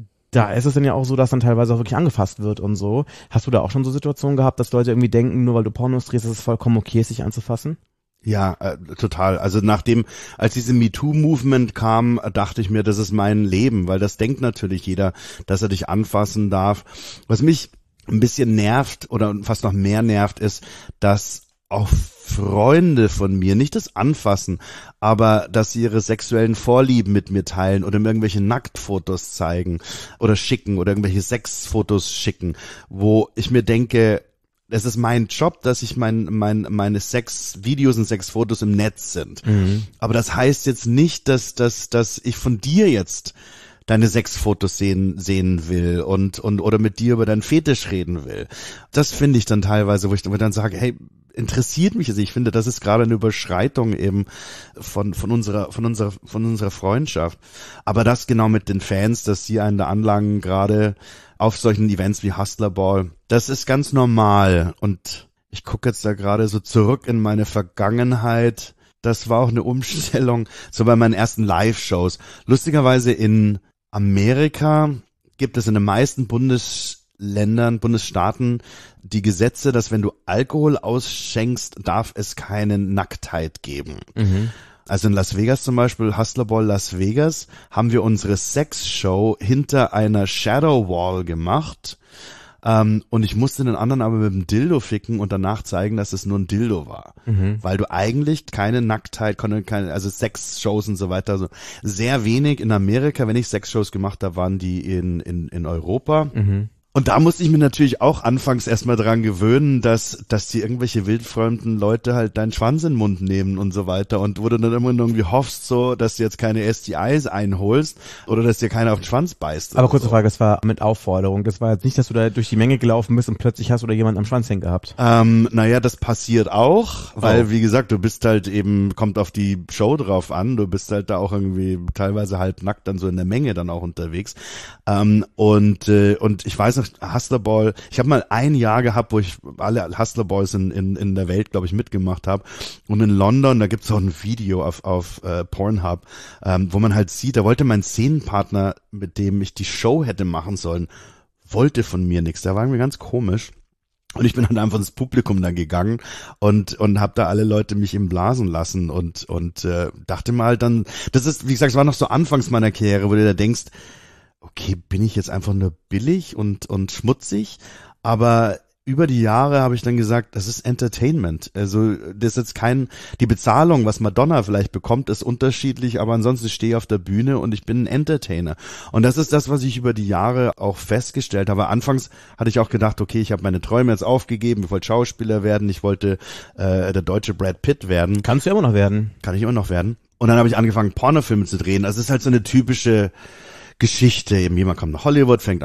da ist es dann ja auch so, dass dann teilweise auch wirklich angefasst wird und so. Hast du da auch schon so Situationen gehabt, dass Leute irgendwie denken, nur weil du Pornos drehst, ist es vollkommen okay, sich anzufassen? Ja, äh, total. Also nachdem, als diese MeToo-Movement kam, dachte ich mir, das ist mein Leben, weil das denkt natürlich jeder, dass er dich anfassen darf. Was mich ein bisschen nervt oder fast noch mehr nervt, ist, dass auch Freunde von mir, nicht das Anfassen, aber dass sie ihre sexuellen Vorlieben mit mir teilen oder mir irgendwelche Nacktfotos zeigen oder schicken oder irgendwelche Sexfotos schicken, wo ich mir denke, es ist mein Job, dass ich mein, mein, meine Sexvideos und Sexfotos im Netz sind. Mhm. Aber das heißt jetzt nicht, dass, dass, dass ich von dir jetzt deine Sexfotos sehen, sehen will und, und, oder mit dir über deinen Fetisch reden will. Das finde ich dann teilweise, wo ich dann sage, hey, interessiert mich das. Ich finde, das ist gerade eine Überschreitung eben von, von unserer, von unserer, von unserer Freundschaft. Aber das genau mit den Fans, dass sie einen da anlangen, gerade auf solchen Events wie Hustler Ball, das ist ganz normal. Und ich gucke jetzt da gerade so zurück in meine Vergangenheit. Das war auch eine Umstellung, so bei meinen ersten Live-Shows. Lustigerweise in Amerika gibt es in den meisten Bundesländern, Bundesstaaten die Gesetze, dass wenn du Alkohol ausschenkst, darf es keine Nacktheit geben. Mhm. Also in Las Vegas zum Beispiel, Hustler Ball Las Vegas, haben wir unsere Sexshow hinter einer Shadow Wall gemacht. Ähm, und ich musste den anderen aber mit dem Dildo ficken und danach zeigen, dass es nur ein Dildo war. Mhm. Weil du eigentlich keine Nacktheit, keine, also Sexshows und so weiter, also sehr wenig in Amerika. Wenn ich Sexshows gemacht habe, waren die in, in, in Europa. Mhm. Und da musste ich mir natürlich auch anfangs erstmal dran gewöhnen, dass dass die irgendwelche wildfremden Leute halt deinen Schwanz in den Mund nehmen und so weiter und wo du dann immer irgendwie hoffst so, dass du jetzt keine S T Is einholst oder dass dir keiner auf den Schwanz beißt. Aber kurze so. Frage, das war mit Aufforderung. Das war jetzt nicht, dass du da durch die Menge gelaufen bist und plötzlich hast du da jemanden am Schwanz hängen gehabt. Ähm, naja, das passiert auch, weil oh. wie gesagt, du bist halt eben, kommt auf die Show drauf an, du bist halt da auch irgendwie teilweise halb nackt dann so in der Menge dann auch unterwegs. Ähm, und äh, und ich weiß noch, Hustler Ball, ich habe mal ein Jahr gehabt, wo ich alle Hustler Balls in, in, in der Welt, glaube ich, mitgemacht habe. Und in London, da gibt's auch ein Video auf, auf äh, Pornhub, ähm, wo man halt sieht, da wollte mein Szenenpartner, mit dem ich die Show hätte machen sollen, wollte von mir nichts. Da war mir ganz komisch. Und ich bin dann einfach ins Publikum dann gegangen und und habe da alle Leute mich im blasen lassen und und äh, dachte mal dann, das ist, wie gesagt, es war noch so anfangs meiner Karriere, wo du da denkst, okay, bin ich jetzt einfach nur billig und und schmutzig, aber über die Jahre habe ich dann gesagt, das ist Entertainment. Also das ist jetzt kein, die Bezahlung, was Madonna vielleicht bekommt, ist unterschiedlich, aber ansonsten stehe ich auf der Bühne und ich bin ein Entertainer. Und das ist das, was ich über die Jahre auch festgestellt habe. Anfangs hatte ich auch gedacht, okay, ich habe meine Träume jetzt aufgegeben, ich wollte Schauspieler werden, ich wollte äh, der deutsche Brad Pitt werden. Kannst du immer noch werden. Kann ich immer noch werden. Und dann habe ich angefangen, Pornofilme zu drehen. Also es ist halt so eine typische Geschichte, eben jemand kommt nach Hollywood, fängt an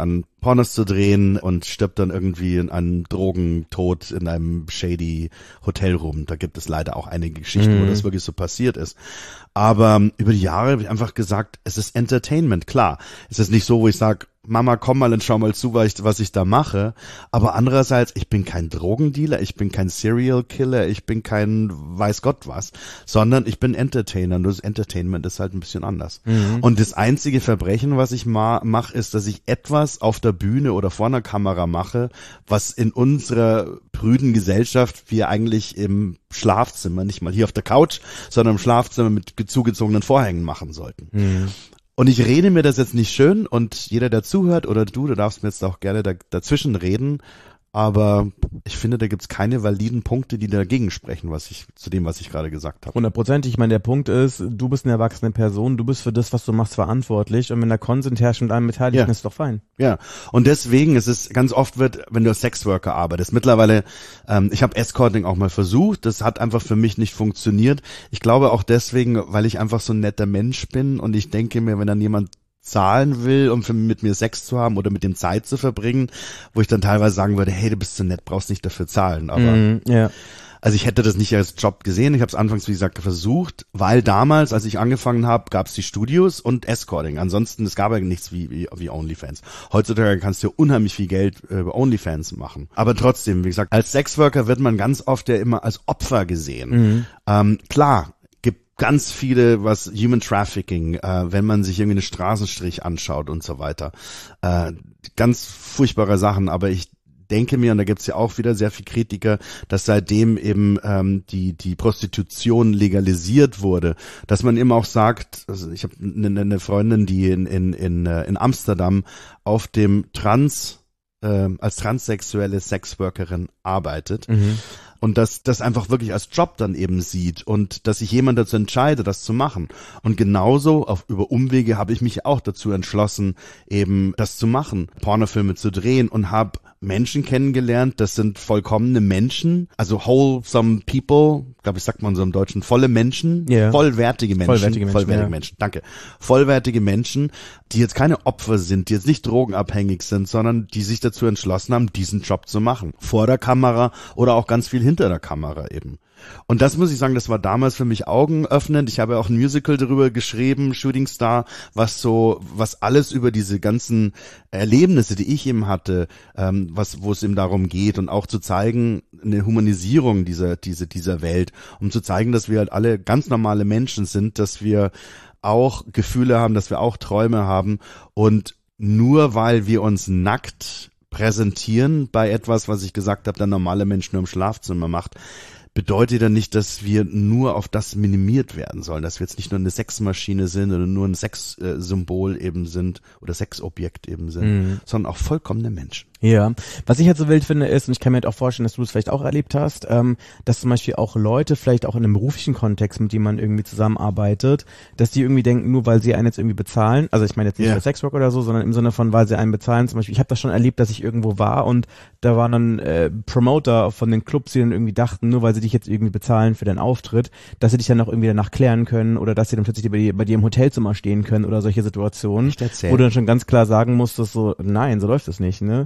Pornos zu drehen und stirbt dann irgendwie in einem Drogentod in einem shady Hotelroom. Da gibt es leider auch einige Geschichten, mhm. wo das wirklich so passiert ist. Aber über die Jahre habe ich einfach gesagt, es ist Entertainment, klar. Es ist nicht so, wo ich sage, Mama, komm mal und schau mal zu, was ich, was ich da mache. Aber andererseits, ich bin kein Drogendealer, ich bin kein Serial Killer, ich bin kein weiß Gott was, sondern ich bin Entertainer. Und das Entertainment ist halt ein bisschen anders. Mhm. Und das einzige Verbrechen, was ich ma- mache, ist, dass ich etwas auf der Bühne oder vor einer Kamera mache, was in unserer prüden Gesellschaft wir eigentlich im Schlafzimmer, nicht mal hier auf der Couch, sondern im Schlafzimmer mit zugezogenen Vorhängen machen sollten. Mhm. Und ich rede mir das jetzt nicht schön und jeder, der zuhört oder du, du darfst mir jetzt auch gerne da, dazwischen reden, aber ich finde, da gibt's keine validen Punkte, die dagegen sprechen, was ich zu dem, was ich gerade gesagt habe. Hundertprozentig. Ich meine, der Punkt ist, du bist eine erwachsene Person, du bist für das, was du machst, verantwortlich und wenn da Konsens herrscht mit einem Beteiligten, ja. ist doch fein. Ja, und deswegen ist es ganz oft wird, wenn du als Sexworker arbeitest, mittlerweile, ähm, ich habe Escorting auch mal versucht, das hat einfach für mich nicht funktioniert. Ich glaube auch deswegen, weil ich einfach so ein netter Mensch bin und ich denke mir, wenn dann jemand zahlen will, um für, mit mir Sex zu haben oder mit dem Zeit zu verbringen, wo ich dann teilweise sagen würde, hey, du bist so nett, brauchst nicht dafür zahlen. Aber mm, ja. Also ich hätte das nicht als Job gesehen. Ich habe es anfangs, wie gesagt, versucht, weil damals, als ich angefangen habe, gab es die Studios und Escorting. Ansonsten, es gab ja nichts wie, wie, wie OnlyFans. Heutzutage kannst du unheimlich viel Geld über OnlyFans machen. Aber trotzdem, wie gesagt, als Sexworker wird man ganz oft ja immer als Opfer gesehen. Mhm. Ähm, klar, ganz viele, was Human Trafficking, äh, wenn man sich irgendwie einen Straßenstrich anschaut und so weiter. Äh, ganz furchtbare Sachen, aber ich denke mir, und da gibt's ja auch wieder sehr viel Kritiker, dass seitdem eben ähm, die die Prostitution legalisiert wurde, dass man eben auch sagt, also ich habe eine, eine Freundin, die in in in in Amsterdam auf dem Trans äh, als transsexuelle Sexworkerin arbeitet. Mhm. Und dass das einfach wirklich als Job dann eben sieht und dass sich jemand dazu entscheidet, das zu machen. Und genauso auf über Umwege habe ich mich auch dazu entschlossen, eben das zu machen, Pornofilme zu drehen und habe Menschen kennengelernt, das sind vollkommene Menschen, also wholesome people, glaube ich, sagt man so im Deutschen, volle Menschen, yeah. vollwertige Menschen, vollwertige Menschen, vollwertige ja. Menschen, danke, vollwertige Menschen, die jetzt keine Opfer sind, die jetzt nicht drogenabhängig sind, sondern die sich dazu entschlossen haben, diesen Job zu machen, vor der Kamera oder auch ganz viel hinter der Kamera eben. Und das muss ich sagen, das war damals für mich augenöffnend. Ich habe ja auch ein Musical darüber geschrieben, Shooting Star, was so, was alles über diese ganzen Erlebnisse, die ich eben hatte, ähm, was, wo es eben darum geht und auch zu zeigen, eine Humanisierung dieser, dieser, dieser Welt, um zu zeigen, dass wir halt alle ganz normale Menschen sind, dass wir auch Gefühle haben, dass wir auch Träume haben und nur weil wir uns nackt präsentieren bei etwas, was ich gesagt habe, der normale Mensch nur im Schlafzimmer macht, bedeutet ja nicht, dass wir nur auf das minimiert werden sollen, dass wir jetzt nicht nur eine Sexmaschine sind oder nur ein Sexsymbol eben sind oder Sexobjekt eben sind, mhm. sondern auch vollkommene Menschen. Ja, was ich halt so wild finde ist, und ich kann mir halt auch vorstellen, dass du es vielleicht auch erlebt hast, ähm, dass zum Beispiel auch Leute, vielleicht auch in einem beruflichen Kontext, mit denen man irgendwie zusammenarbeitet, dass die irgendwie denken, nur weil sie einen jetzt irgendwie bezahlen, also ich meine jetzt nicht yeah. als Sexwork oder so, sondern im Sinne von, weil sie einen bezahlen, zum Beispiel, ich habe das schon erlebt, dass ich irgendwo war und da waren dann äh, Promoter von den Clubs, die dann irgendwie dachten, nur weil sie dich jetzt irgendwie bezahlen für deinen Auftritt, dass sie dich dann auch irgendwie danach klären können oder dass sie dann plötzlich bei dir, bei dir im Hotelzimmer stehen können oder solche Situationen, wo du dann schon ganz klar sagen musst, dass so, nein, so läuft das nicht, ne?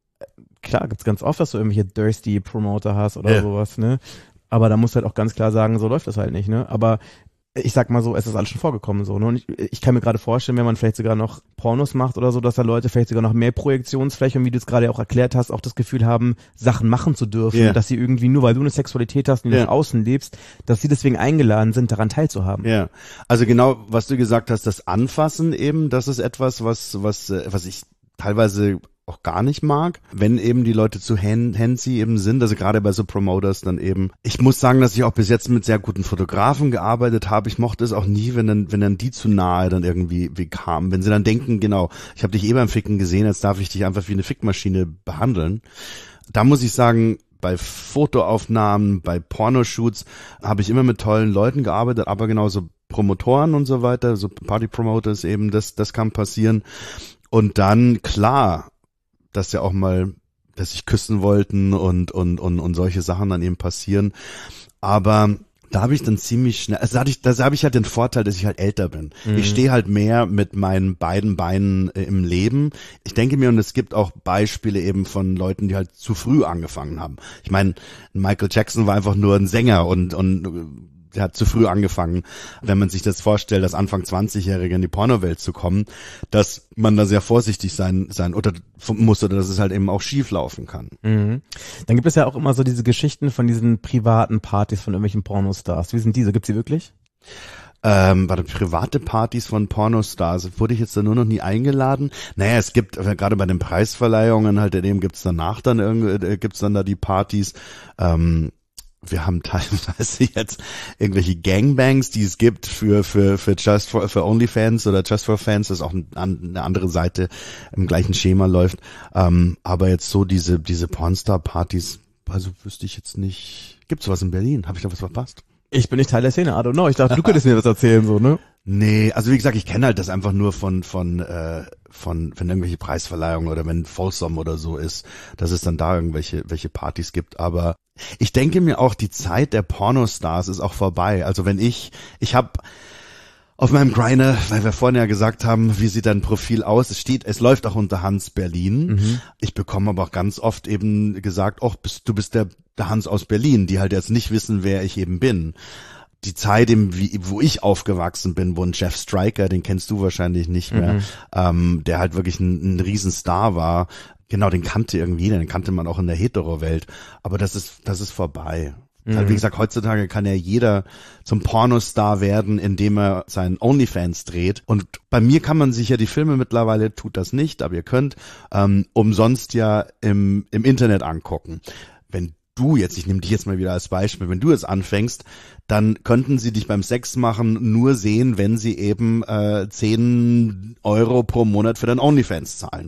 Klar, gibt's ganz oft, dass du irgendwelche thirsty Promoter hast oder ja. sowas, ne? Aber da musst du halt auch ganz klar sagen, so läuft das halt nicht, ne? Aber ich sag mal so, es ist alles schon vorgekommen so, ne? Und ich, ich kann mir gerade vorstellen, wenn man vielleicht sogar noch Pornos macht oder so, dass da Leute vielleicht sogar noch mehr Projektionsfläche und wie du es gerade auch erklärt hast, auch das Gefühl haben, Sachen machen zu dürfen, yeah. dass sie irgendwie nur, weil du eine Sexualität hast und du yeah. nach außen lebst, dass sie deswegen eingeladen sind, daran teilzuhaben. Ja, also genau, was du gesagt hast, das Anfassen eben, das ist etwas, was was was ich teilweise auch gar nicht mag, wenn eben die Leute zu handsy eben sind, also gerade bei so Promoters dann eben. Ich muss sagen, dass ich auch bis jetzt mit sehr guten Fotografen gearbeitet habe. Ich mochte es auch nie, wenn dann wenn dann die zu nahe dann irgendwie wie kamen. Wenn sie dann denken, genau, ich habe dich eh beim Ficken gesehen, jetzt darf ich dich einfach wie eine Fickmaschine behandeln. Da muss ich sagen, bei Fotoaufnahmen, bei Pornoshoots habe ich immer mit tollen Leuten gearbeitet, aber genauso Promotoren und so weiter, so Party-Promoters eben, das das kann passieren. Und dann, klar, dass ja auch mal, dass sich küssen wollten und und und und solche Sachen dann eben passieren. Aber Da habe ich dann ziemlich schnell, also da habe ich, da habe ich halt den Vorteil, dass ich halt älter bin. Mhm. Ich stehe halt mehr mit meinen beiden Beinen äh, im Leben. Ich denke mir, und es gibt auch Beispiele eben von Leuten, die halt zu früh angefangen haben. Ich meine, Michael Jackson war einfach nur ein Sänger und und der hat zu früh angefangen. Wenn man sich das vorstellt, als Anfang zwanzigjährige in die Pornowelt zu kommen, dass man da sehr vorsichtig sein sein oder muss oder dass es halt eben auch schief laufen kann. Mhm. Dann gibt es ja auch immer so diese Geschichten von diesen privaten Partys von irgendwelchen Pornostars. Wie sind diese? Gibt's die wirklich? Ähm, warte, private Partys von Pornostars, wurde ich jetzt da nur noch nie eingeladen? Naja, es gibt, äh, gerade bei den Preisverleihungen halt, eben gibt's danach dann irgendwie, äh, gibt's dann da die Partys, ähm, wir haben teilweise jetzt irgendwelche Gangbangs, die es gibt für für für Just for für OnlyFans oder Just for Fans, das auch ein, eine andere Seite im gleichen Schema läuft. Ähm, aber jetzt so diese diese Pornstar-Partys, also wüsste ich jetzt nicht. Gibt's was in Berlin? Habe ich da was verpasst? Ich bin nicht Teil der Szene, I don't know. Ich dachte, du könntest mir was erzählen, so, ne? Nee, also wie gesagt, ich kenne halt das einfach nur von von äh, von von irgendwelche Preisverleihungen oder wenn Folsom oder so ist, dass es dann da irgendwelche welche Partys gibt. Aber ich denke mir auch, die Zeit der Pornostars ist auch vorbei. Also wenn ich, ich habe auf meinem Grindr, weil wir vorhin ja gesagt haben, wie sieht dein Profil aus? Es steht, es läuft auch unter Hans Berlin. Mhm. Ich bekomme aber auch ganz oft eben gesagt, ach, bist, du bist der, der Hans aus Berlin, die halt jetzt nicht wissen, wer ich eben bin. Die Zeit, im, wie, wo ich aufgewachsen bin, wo ein Jeff Stryker, den kennst du wahrscheinlich nicht mehr, mhm. ähm, der halt wirklich ein, ein Riesenstar war. Genau, den kannte irgendwie, den kannte man auch in der Hetero-Welt. Aber das ist, das ist vorbei. Mhm. Also wie gesagt, heutzutage kann ja jeder zum Pornostar werden, indem er seinen OnlyFans dreht. Und bei mir kann man sich ja die Filme mittlerweile, tut das nicht, aber ihr könnt, ähm, umsonst ja im, im Internet angucken. Wenn du jetzt, ich nehme dich jetzt mal wieder als Beispiel, wenn du jetzt anfängst, dann könnten sie dich beim Sex machen nur sehen, wenn sie eben äh, zehn Euro pro Monat für dein OnlyFans zahlen.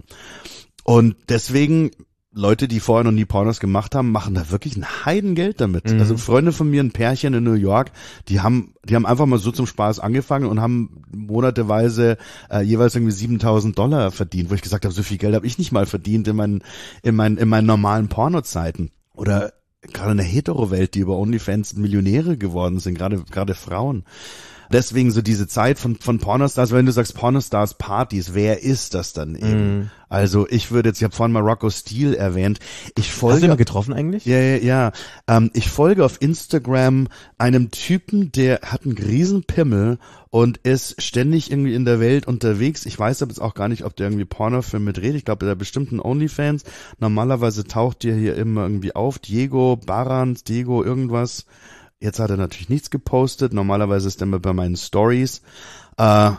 Und deswegen, Leute, die vorher noch nie Pornos gemacht haben, machen da wirklich ein Heidengeld damit. Mhm. Also Freunde von mir, ein Pärchen in New York, die haben die haben einfach mal so zum Spaß angefangen und haben monateweise äh, jeweils irgendwie siebentausend Dollar verdient, wo ich gesagt habe, so viel Geld habe ich nicht mal verdient in meinen in meinen in meinen normalen Pornozeiten. Oder gerade in der Hetero-Welt, die über OnlyFans Millionäre geworden sind, gerade gerade Frauen. Deswegen so diese Zeit von von Pornostars, wenn du sagst Pornostars Partys, wer ist das dann eben? Mm. Also ich würde jetzt, ich habe vorhin mal Rocco Steele erwähnt, ich folge... Hast du ihn mal getroffen eigentlich? Ja, ja, ja. Ähm, ich folge auf Instagram einem Typen, der hat einen riesen Pimmel und ist ständig irgendwie in der Welt unterwegs. Ich weiß aber jetzt auch gar nicht, ob der irgendwie Pornofilme dreht. Ich glaube, der hat bestimmt einen OnlyFans. Normalerweise taucht der hier immer irgendwie auf. Diego Barans, Diego irgendwas. Jetzt hat er natürlich nichts gepostet. Normalerweise ist er immer bei meinen Stories. Äh,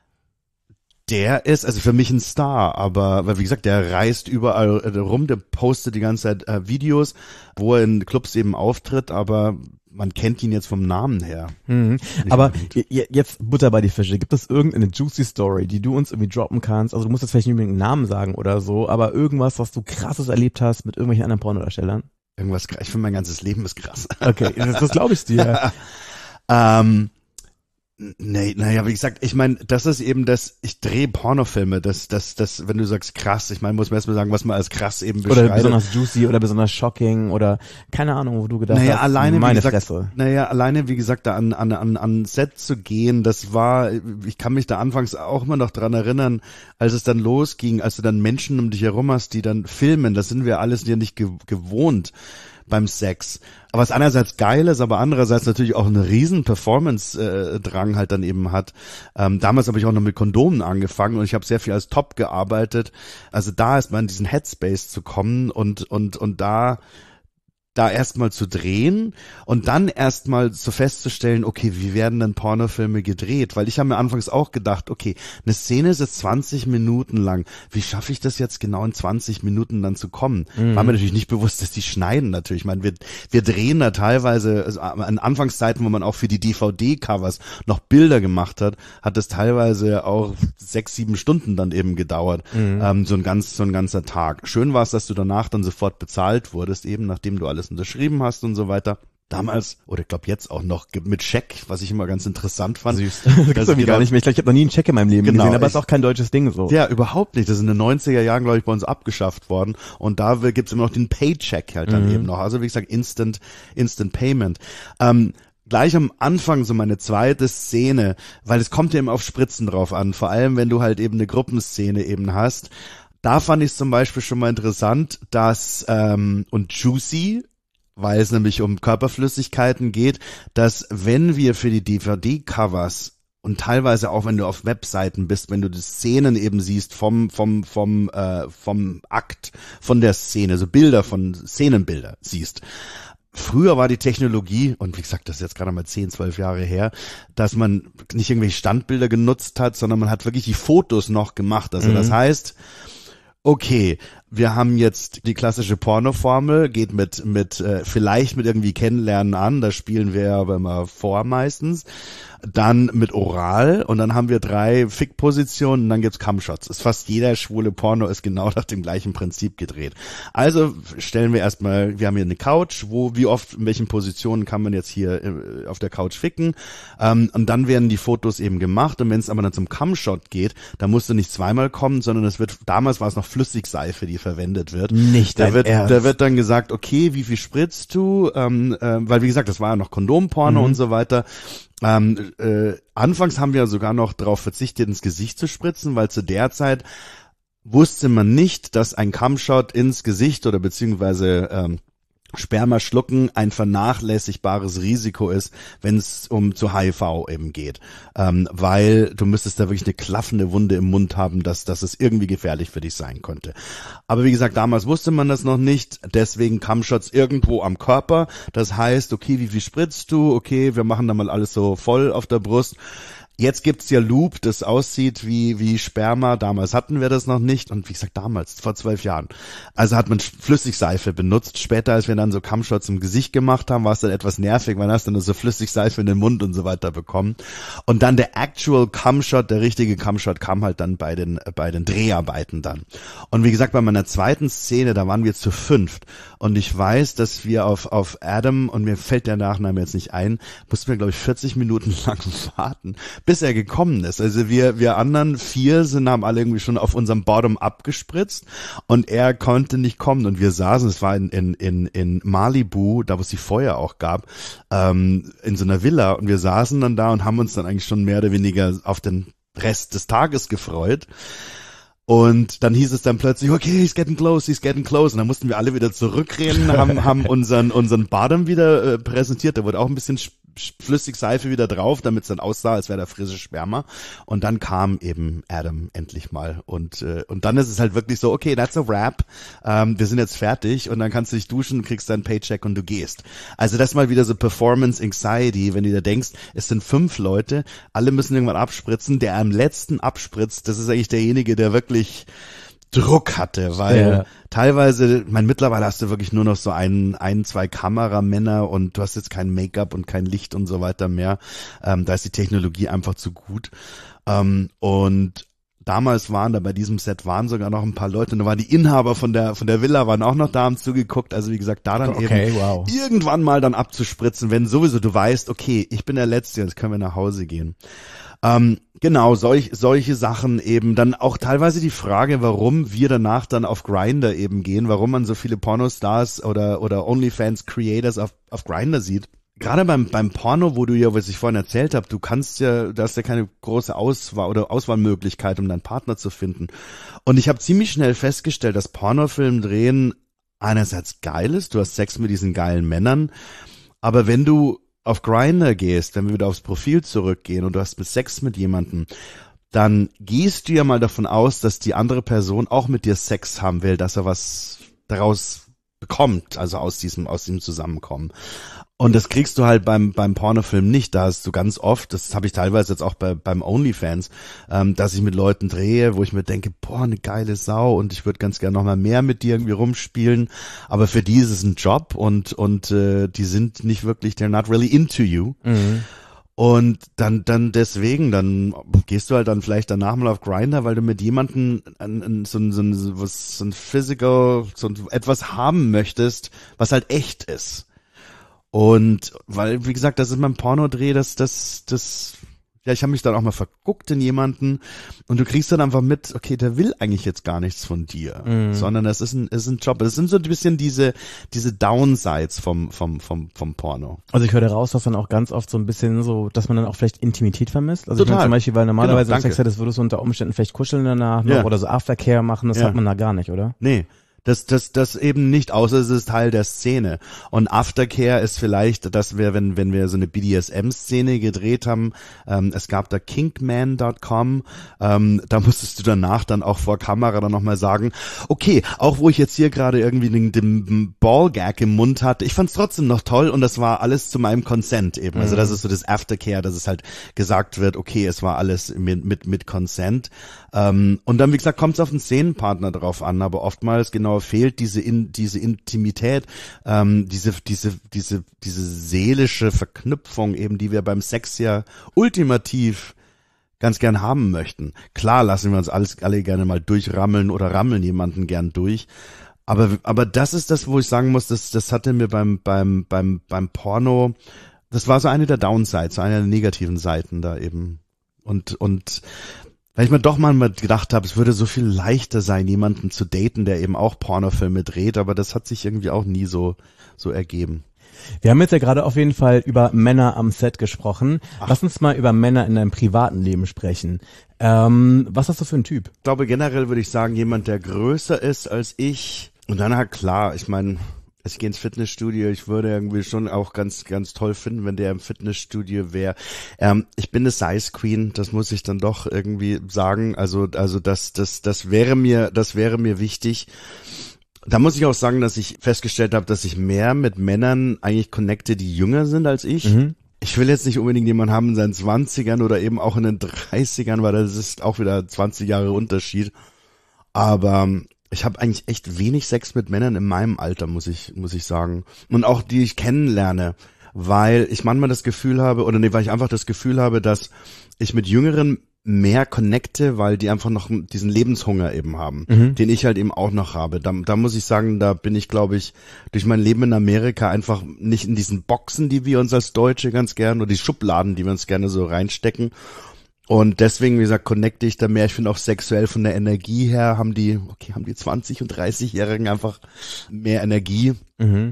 der ist also für mich ein Star, aber weil wie gesagt, der reist überall rum, der postet die ganze Zeit äh, Videos, wo er in Clubs eben auftritt, aber man kennt ihn jetzt vom Namen her. Mhm. Aber jetzt Butter bei die Fische. Gibt es irgendeine juicy Story, die du uns irgendwie droppen kannst? Also du musst jetzt vielleicht nicht unbedingt einen Namen sagen oder so, aber irgendwas, was du krasses erlebt hast mit irgendwelchen anderen Pornodarstellern? Irgendwas, ich finde mein ganzes Leben ist krass. Okay, das, das glaube ich dir. ähm, nee, naja, wie gesagt, ich meine, das ist eben das, ich drehe Pornofilme, das, das, das, wenn du sagst krass, ich meine, muss man erstmal sagen, was man als krass eben beschreibt. Oder besonders juicy oder besonders shocking oder keine Ahnung, wo du gedacht naja, hast, alleine, meine wie gesagt, Fresse. Naja, alleine, wie gesagt, da an, an, an, an Set zu gehen, das war, ich kann mich da anfangs auch immer noch dran erinnern, als es dann losging, als du dann Menschen um dich herum hast, die dann filmen, das sind wir alles ja nicht ge- gewohnt beim Sex. Aber was einerseits geil ist, aber andererseits natürlich auch einen riesen Performance-Drang halt dann eben hat. Ähm, damals habe ich auch noch mit Kondomen angefangen und ich habe sehr viel als Top gearbeitet. Also da erstmal in diesen Headspace zu kommen und und und da da erstmal zu drehen und dann erstmal so festzustellen, okay, wie werden denn Pornofilme gedreht? Weil ich habe mir anfangs auch gedacht, okay, eine Szene ist jetzt zwanzig Minuten lang. Wie schaffe ich das jetzt genau in zwanzig Minuten dann zu kommen? Mhm. War mir natürlich nicht bewusst, dass die schneiden natürlich. Ich meine, wir, wir drehen da teilweise, also an Anfangszeiten, wo man auch für die D V D-Covers noch Bilder gemacht hat, hat das teilweise auch sechs, sieben Stunden dann eben gedauert. Mhm. Ähm, so ein ganz, so ein ganzer Tag. Schön war es, dass du danach dann sofort bezahlt wurdest, eben nachdem du alles unterschrieben hast und so weiter. Damals, oder ich glaube jetzt auch noch mit Scheck, was ich immer ganz interessant fand. Süß. Das gibt's irgendwie gar nicht mehr. Ich glaube, ich habe noch nie einen Scheck in meinem Leben genau, gesehen, aber es ist auch kein deutsches Ding so. Ja, überhaupt nicht. Das ist in den neunziger Jahren, glaube ich, bei uns abgeschafft worden. Und da gibt's immer noch den Paycheck halt dann mhm. eben noch. Also wie gesagt, Instant, Instant Payment. Ähm, gleich am Anfang so meine zweite Szene, weil es kommt ja immer auf Spritzen drauf an, vor allem wenn du halt eben eine Gruppenszene eben hast. Da fand ich es zum Beispiel schon mal interessant, dass, ähm, und juicy, weil es nämlich um Körperflüssigkeiten geht, dass wenn wir für die D V D-Covers und teilweise auch wenn du auf Webseiten bist, wenn du die Szenen eben siehst vom vom vom äh, vom Akt, von der Szene, so Bilder von Szenenbilder siehst. Früher war die Technologie, und wie gesagt, das ist jetzt gerade mal zehn, zwölf Jahre her, dass man nicht irgendwelche Standbilder genutzt hat, sondern man hat wirklich die Fotos noch gemacht. Also mhm. das heißt, okay, wir haben jetzt die klassische Porno-Formel, geht mit mit äh, vielleicht mit irgendwie Kennenlernen an, da spielen wir aber immer vor meistens. Dann mit Oral und dann haben wir drei Fick-Positionen und dann gibt's Cumshots. Ist fast jeder schwule Porno ist genau nach dem gleichen Prinzip gedreht. Also stellen wir erstmal, wir haben hier eine Couch, wo wie oft, in welchen Positionen kann man jetzt hier äh, auf der Couch ficken, ähm, und dann werden die Fotos eben gemacht und wenn es aber dann zum Cumshot geht, dann musst du nicht zweimal kommen, sondern es wird, damals war es noch Flüssigseife, die verwendet wird. Nicht da wird, Ernst. Da wird dann gesagt, okay, wie viel spritzt du, ähm, äh, weil wie gesagt, das war ja noch Kondomporno mhm. und so weiter. Ähm, äh, anfangs haben wir sogar noch darauf verzichtet, ins Gesicht zu spritzen, weil zu der Zeit wusste man nicht, dass ein Cumshot ins Gesicht oder beziehungsweise ähm, Sperma schlucken ein vernachlässigbares Risiko ist, wenn es um zu H I V eben geht, ähm, weil du müsstest da wirklich eine klaffende Wunde im Mund haben, dass, dass es irgendwie gefährlich für dich sein könnte. Aber wie gesagt, damals wusste man das noch nicht, deswegen Cumshots irgendwo am Körper, das heißt, okay, wie viel spritzt du, okay, wir machen da mal alles so voll auf der Brust. Jetzt gibt's ja Loop, das aussieht wie wie Sperma. Damals hatten wir das noch nicht. Und wie gesagt, damals, vor zwölf Jahren. Also hat man Flüssigseife benutzt. Später, als wir dann so Cumshots im Gesicht gemacht haben, war es dann etwas nervig. Man hast dann so Flüssigseife in den Mund und so weiter bekommen. Und dann der actual Cumshot, der richtige Cumshot, kam halt dann bei den bei den Dreharbeiten dann. Und wie gesagt, bei meiner zweiten Szene, da waren wir zu fünft. Und ich weiß, dass wir auf auf Adam, und mir fällt der Nachname jetzt nicht ein, mussten wir, glaube ich, vierzig Minuten lang warten, bis er gekommen ist. Also wir wir anderen vier sind, haben alle irgendwie schon auf unserem Bottom abgespritzt und er konnte nicht kommen und wir saßen, es war in in in, in Malibu, da wo es die Feuer auch gab, ähm, in so einer Villa und wir saßen dann da und haben uns dann eigentlich schon mehr oder weniger auf den Rest des Tages gefreut. Und dann hieß es dann plötzlich, okay, he's getting close, he's getting close. Und dann mussten wir alle wieder zurückrennen, haben, haben unseren, unseren Bottom wieder äh, präsentiert. Da wurde auch ein bisschen Flüssigseife wieder drauf, damit es dann aussah, als wäre da frische Sperma. Und dann kam eben Adam endlich mal. Und äh, und dann ist es halt wirklich so, okay, that's a wrap. Ähm, wir sind jetzt fertig. Und dann kannst du dich duschen, kriegst deinen Paycheck und du gehst. Also das ist mal wieder so Performance Anxiety, wenn du dir denkst, es sind fünf Leute, alle müssen irgendwann abspritzen. Der am letzten abspritzt, das ist eigentlich derjenige, der wirklich Druck hatte, weil ja. teilweise, ich meine, mittlerweile hast du wirklich nur noch so ein, ein, zwei Kameramänner und du hast jetzt kein Make-up und kein Licht und so weiter mehr. Ähm, da ist die Technologie einfach zu gut. Ähm, und damals waren da bei diesem Set waren sogar noch ein paar Leute und da waren die Inhaber von der von der Villa waren auch noch da, haben zugeguckt. Also wie gesagt, da dann okay, eben wow. irgendwann mal dann abzuspritzen, wenn sowieso du weißt, okay, ich bin der Letzte, jetzt können wir nach Hause gehen. Ähm, genau, solch, solche Sachen eben. Dann auch teilweise die Frage, warum wir danach dann auf Grindr eben gehen, warum man so viele Pornostars oder oder OnlyFans-Creators auf, auf Grindr sieht. Gerade beim beim Porno, wo du ja, was ich vorhin erzählt habe, du kannst ja, da hast ja keine große Auswahl oder Auswahlmöglichkeit, um deinen Partner zu finden. Und ich habe ziemlich schnell festgestellt, dass Pornofilm drehen einerseits geil ist, du hast Sex mit diesen geilen Männern, aber wenn du auf Grindr gehst, wenn wir wieder aufs Profil zurückgehen und du hast mit Sex mit jemandem, dann gehst du ja mal davon aus, dass die andere Person auch mit dir Sex haben will, dass er was daraus bekommt, also aus diesem aus diesem Zusammenkommen. Und das kriegst du halt beim beim Pornofilm nicht. Da hast du ganz oft, das habe ich teilweise jetzt auch bei beim OnlyFans, ähm, dass ich mit Leuten drehe, wo ich mir denke, boah, eine geile Sau und ich würde ganz gerne noch mal mehr mit dir irgendwie rumspielen. Aber für die ist es ein Job und und äh, die sind nicht wirklich, they're not really into you. Mhm. Und dann, dann deswegen, dann gehst du halt dann vielleicht danach mal auf Grindr, weil du mit jemandem ein, ein, so, ein, so, ein, was, so ein Physical, so ein, etwas haben möchtest, was halt echt ist. Und weil, wie gesagt, das ist beim Pornodreh, das, das, das, ja, ich habe mich dann auch mal verguckt in jemanden und du kriegst dann einfach mit, okay, der will eigentlich jetzt gar nichts von dir, mhm. sondern es ist ein, es ist ein Job. Es sind so ein bisschen diese, diese Downsides vom, vom, vom, vom Porno. Also ich höre raus, dass dann auch ganz oft so ein bisschen so, dass man dann auch vielleicht Intimität vermisst. Also Total. Ich meine zum Beispiel, weil normalerweise genau, Sex hättest, würdest du unter Umständen vielleicht kuscheln danach noch ja. oder so Aftercare machen, das ja. hat man da gar nicht, oder? Nee. Das, das, das eben nicht, außer es ist Teil der Szene. Und Aftercare ist vielleicht, dass wir, wenn, wenn wir so eine B D S M-Szene gedreht haben, ähm, es gab da kinkman Punkt com, ähm, da musstest du danach dann auch vor Kamera dann nochmal sagen, okay, auch wo ich jetzt hier gerade irgendwie den, den Ballgag im Mund hatte, ich fand's trotzdem noch toll und das war alles zu meinem Consent eben. Mhm. Also das ist so das Aftercare, dass es halt gesagt wird, okay, es war alles mit, mit, mit Consent. Ähm, und dann, wie gesagt, kommt es auf den Szenenpartner drauf an, aber oftmals genau fehlt diese in, diese Intimität, ähm, diese diese diese diese seelische Verknüpfung eben, die wir beim Sex ja ultimativ ganz gern haben möchten. Klar lassen wir uns alles alle gerne mal durchrammeln oder rammeln jemanden gern durch, aber aber das ist das, wo ich sagen muss, das das hatte mir beim beim beim beim Porno, das war so eine der Downsides, eine der negativen Seiten da eben und und weil ich mir doch mal gedacht habe, es würde so viel leichter sein, jemanden zu daten, der eben auch Pornofilme dreht, aber das hat sich irgendwie auch nie so so ergeben. Wir haben jetzt ja gerade auf jeden Fall über Männer am Set gesprochen. Ach. Lass uns mal über Männer in deinem privaten Leben sprechen. Ähm, was hast du für einen Typ? Ich glaube, generell würde ich sagen, jemand, der größer ist als ich. Und dann halt klar, ich meine, ich gehe ins Fitnessstudio, ich würde irgendwie schon auch ganz, ganz toll finden, wenn der im Fitnessstudio wäre. Ähm, ich bin eine Size Queen, das muss ich dann doch irgendwie sagen. Also, also das, das, das wäre mir, das wäre mir wichtig. Da muss ich auch sagen, dass ich festgestellt habe, dass ich mehr mit Männern eigentlich connecte, die jünger sind als ich. Mhm. Ich will jetzt nicht unbedingt jemanden haben in seinen zwanzigern oder eben auch in den dreißigern, weil das ist auch wieder zwanzig Jahre Unterschied. Aber ich habe eigentlich echt wenig Sex mit Männern in meinem Alter, muss ich muss ich sagen. Und auch die ich kennenlerne, weil ich manchmal das Gefühl habe, oder nee, weil ich einfach das Gefühl habe, dass ich mit Jüngeren mehr connecte, weil die einfach noch diesen Lebenshunger eben haben, mhm. den ich halt eben auch noch habe. Da, da muss ich sagen, da bin ich, glaube ich, durch mein Leben in Amerika einfach nicht in diesen Boxen, die wir uns als Deutsche ganz gerne, oder die Schubladen, die wir uns gerne so reinstecken. Und deswegen, wie gesagt, connecte ich da mehr. Ich finde auch sexuell von der Energie her haben die, okay, haben die zwanzig- und dreißig-Jährigen einfach mehr Energie. Mhm.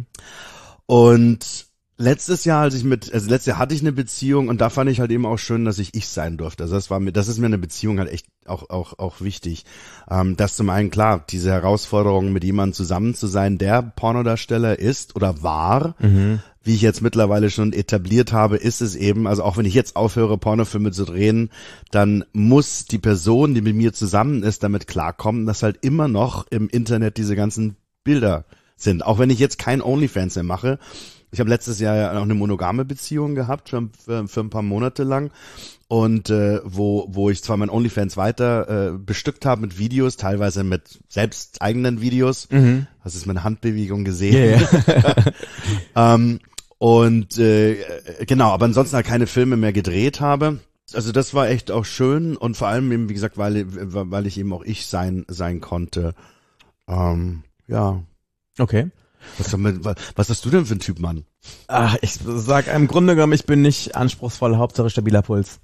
Und letztes Jahr, als ich mit, also letztes Jahr hatte ich eine Beziehung und da fand ich halt eben auch schön, dass ich ich sein durfte. Also das war mir, das ist mir eine Beziehung halt echt auch, auch, auch wichtig. Ähm, das zum einen, klar, diese Herausforderung, mit jemandem zusammen zu sein, der Pornodarsteller ist oder war, mhm. wie ich jetzt mittlerweile schon etabliert habe, ist es eben, also auch wenn ich jetzt aufhöre, Pornofilme zu drehen, dann muss die Person, die mit mir zusammen ist, damit klarkommen, dass halt immer noch im Internet diese ganzen Bilder sind. Auch wenn ich jetzt kein OnlyFans mehr mache. Ich habe letztes Jahr ja auch eine monogame Beziehung gehabt für, für, für ein paar Monate lang und äh, wo wo ich zwar mein OnlyFans weiter äh, bestückt habe mit Videos, teilweise mit selbst eigenen Videos. Mhm. Hast du meine Handbewegung gesehen? Yeah, yeah. ähm, und äh, genau, aber ansonsten halt keine Filme mehr gedreht habe. Also das war echt auch schön und vor allem eben, wie gesagt, weil weil ich eben auch ich sein sein konnte. Ähm, ja. Okay. Was, was hast du denn für ein Typ, Mann? Ach, ich sag im Grunde genommen, ich bin nicht anspruchsvoll, Hauptsache stabiler Puls.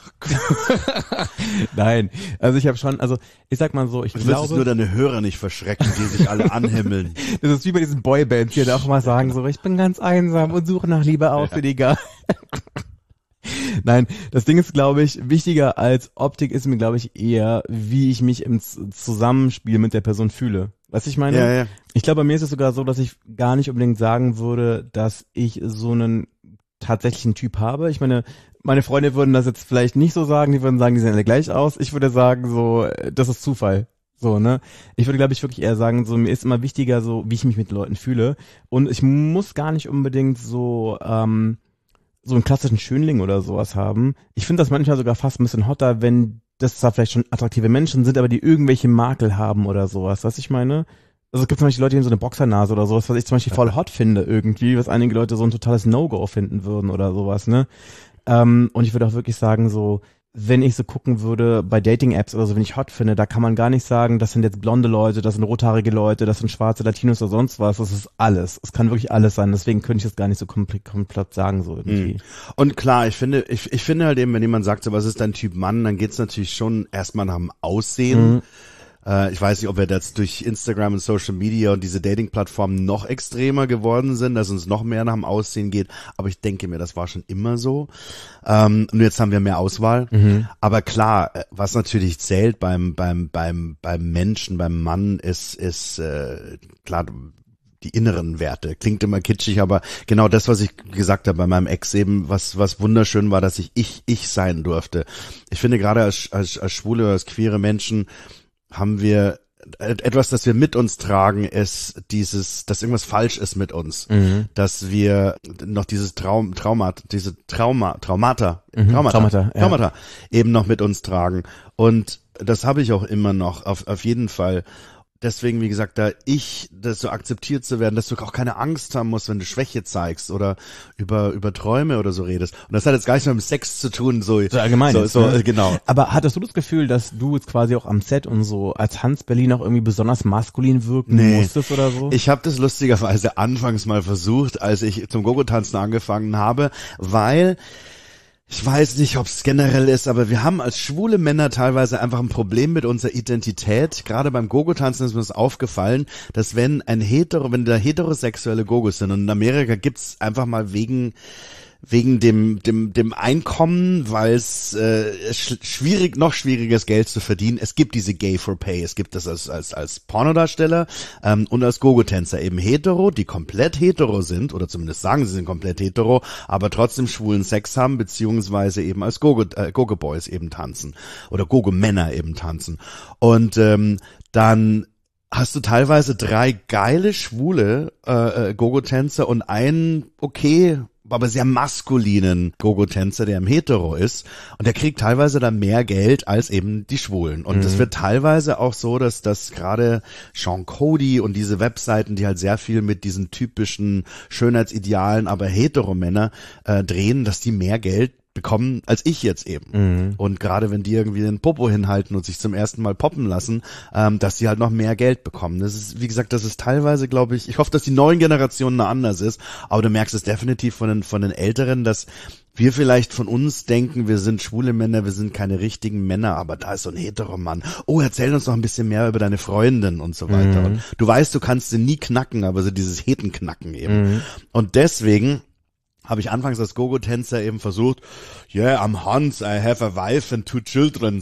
Nein, also ich habe schon, also ich sag mal so, ich du glaube... Du willst nur deine Hörer nicht verschrecken, die sich alle anhimmeln. Das ist wie bei diesen Boybands, die auch mal sagen so, ich bin ganz einsam und suche nach Liebe aus für die Gar. Nein, das Ding ist, glaube ich, wichtiger als Optik ist mir, glaube ich, eher, wie ich mich im Z- Zusammenspiel mit der Person fühle. Weißt du, ich meine? Ja, ja. Ich glaube, bei mir ist es sogar so, dass ich gar nicht unbedingt sagen würde, dass ich so einen tatsächlichen Typ habe. Ich meine, meine Freunde würden das jetzt vielleicht nicht so sagen, die würden sagen, die sehen alle gleich aus. Ich würde sagen, so, das ist Zufall. So, ne? Ich würde, glaube ich, wirklich eher sagen, so, mir ist immer wichtiger, so, wie ich mich mit Leuten fühle. Und ich muss gar nicht unbedingt so, ähm, so einen klassischen Schönling oder sowas haben. Ich finde das manchmal sogar fast ein bisschen hotter, wenn das zwar vielleicht schon attraktive Menschen sind, aber die irgendwelche Makel haben oder sowas. Was ich meine? Also es gibt zum Beispiel Leute, die haben so eine Boxernase oder sowas, was ich zum Beispiel voll hot finde irgendwie, was einige Leute so ein totales No-Go finden würden oder sowas, ne? Ähm, und ich würde auch wirklich sagen, so, wenn ich so gucken würde bei Dating-Apps oder so, wenn ich hot finde, da kann man gar nicht sagen, das sind jetzt blonde Leute, das sind rothaarige Leute, das sind schwarze Latinos oder sonst was. Das ist alles. Es kann wirklich alles sein. Deswegen könnte ich das gar nicht so komplett, komplett sagen so irgendwie. Mhm. Und klar, ich finde, ich, ich finde halt eben, wenn jemand sagt, so, was ist dein Typ Mann, dann geht's natürlich schon erstmal nach dem Aussehen. Mhm. Äh, ich weiß nicht, ob wir jetzt durch Instagram und Social Media und diese Dating-Plattformen noch extremer geworden sind, dass uns noch mehr nach dem Aussehen geht. Aber ich denke mir, das war schon immer so. Ähm, und jetzt haben wir mehr Auswahl. Mhm. Aber klar, was natürlich zählt beim beim beim beim Menschen, beim Mann, ist ist äh, klar die inneren Werte. Klingt immer kitschig, aber genau das, was ich gesagt habe bei meinem Ex eben, was was wunderschön war, dass ich ich ich sein durfte. Ich finde gerade als als, als schwule oder als queere Menschen haben wir etwas, das wir mit uns tragen, ist dieses, dass irgendwas falsch ist mit uns, mhm. dass wir noch dieses Traum, Trauma, diese Trauma, Traumata, mhm. Traumata, Traumata, ja. Traumata eben noch mit uns tragen. Und das habe ich auch immer noch, auf, auf jeden Fall. Deswegen, wie gesagt, da ich, das so akzeptiert zu werden, dass du auch keine Angst haben musst, wenn du Schwäche zeigst oder über über Träume oder so redest. Und das hat jetzt gar nichts mehr mit Sex zu tun, so, so allgemein. So, jetzt, so ne? Genau. Aber hattest du das Gefühl, dass du jetzt quasi auch am Set und so als Hans Berlin auch irgendwie besonders maskulin wirken nee. musstest oder so? Ich habe das lustigerweise anfangs mal versucht, als ich zum Gogo-Tanzen angefangen habe, weil ich weiß nicht, ob es generell ist, aber wir haben als schwule Männer teilweise einfach ein Problem mit unserer Identität. Gerade beim Gogo-Tanzen ist mir das aufgefallen, dass wenn ein hetero, wenn da heterosexuelle Gogos sind, und in Amerika gibt's einfach mal wegen wegen dem dem dem Einkommen, weil es äh, schwierig noch schwieriges Geld zu verdienen. Es gibt diese Gay for Pay, es gibt das als als als Pornodarsteller ähm, und als Gogo-Tänzer eben hetero, die komplett hetero sind oder zumindest sagen sie sind komplett hetero, aber trotzdem schwulen Sex haben beziehungsweise eben als Gogo äh, Gogo Boys eben tanzen oder Gogo Männer eben tanzen und ähm, dann hast du teilweise drei geile schwule äh, Gogo-Tänzer und einen okay aber sehr maskulinen Gogo-Tänzer, der im Hetero ist. Und der kriegt teilweise dann mehr Geld als eben die Schwulen. Und es mhm. wird teilweise auch so, dass das gerade Sean Cody und diese Webseiten, die halt sehr viel mit diesen typischen Schönheitsidealen, aber Hetero-Männer äh, drehen, dass die mehr Geld bekommen als ich jetzt eben. Mhm. Und gerade wenn die irgendwie den Popo hinhalten und sich zum ersten Mal poppen lassen, ähm, dass die halt noch mehr Geld bekommen. Das ist, wie gesagt, das ist teilweise, glaube ich, ich hoffe, dass die neuen Generationen noch anders ist, aber du merkst es definitiv von den, von den Älteren, dass wir vielleicht von uns denken, wir sind schwule Männer, wir sind keine richtigen Männer, aber da ist so ein Hetero-Mann. Oh, erzähl uns noch ein bisschen mehr über deine Freundin und so weiter. Mhm. Und du weißt, du kannst sie nie knacken, aber so dieses Hetenknacken eben. Mhm. Und deswegen habe ich anfangs als Gogo-Tänzer eben versucht, yeah, I'm Hans, I have a wife and two children.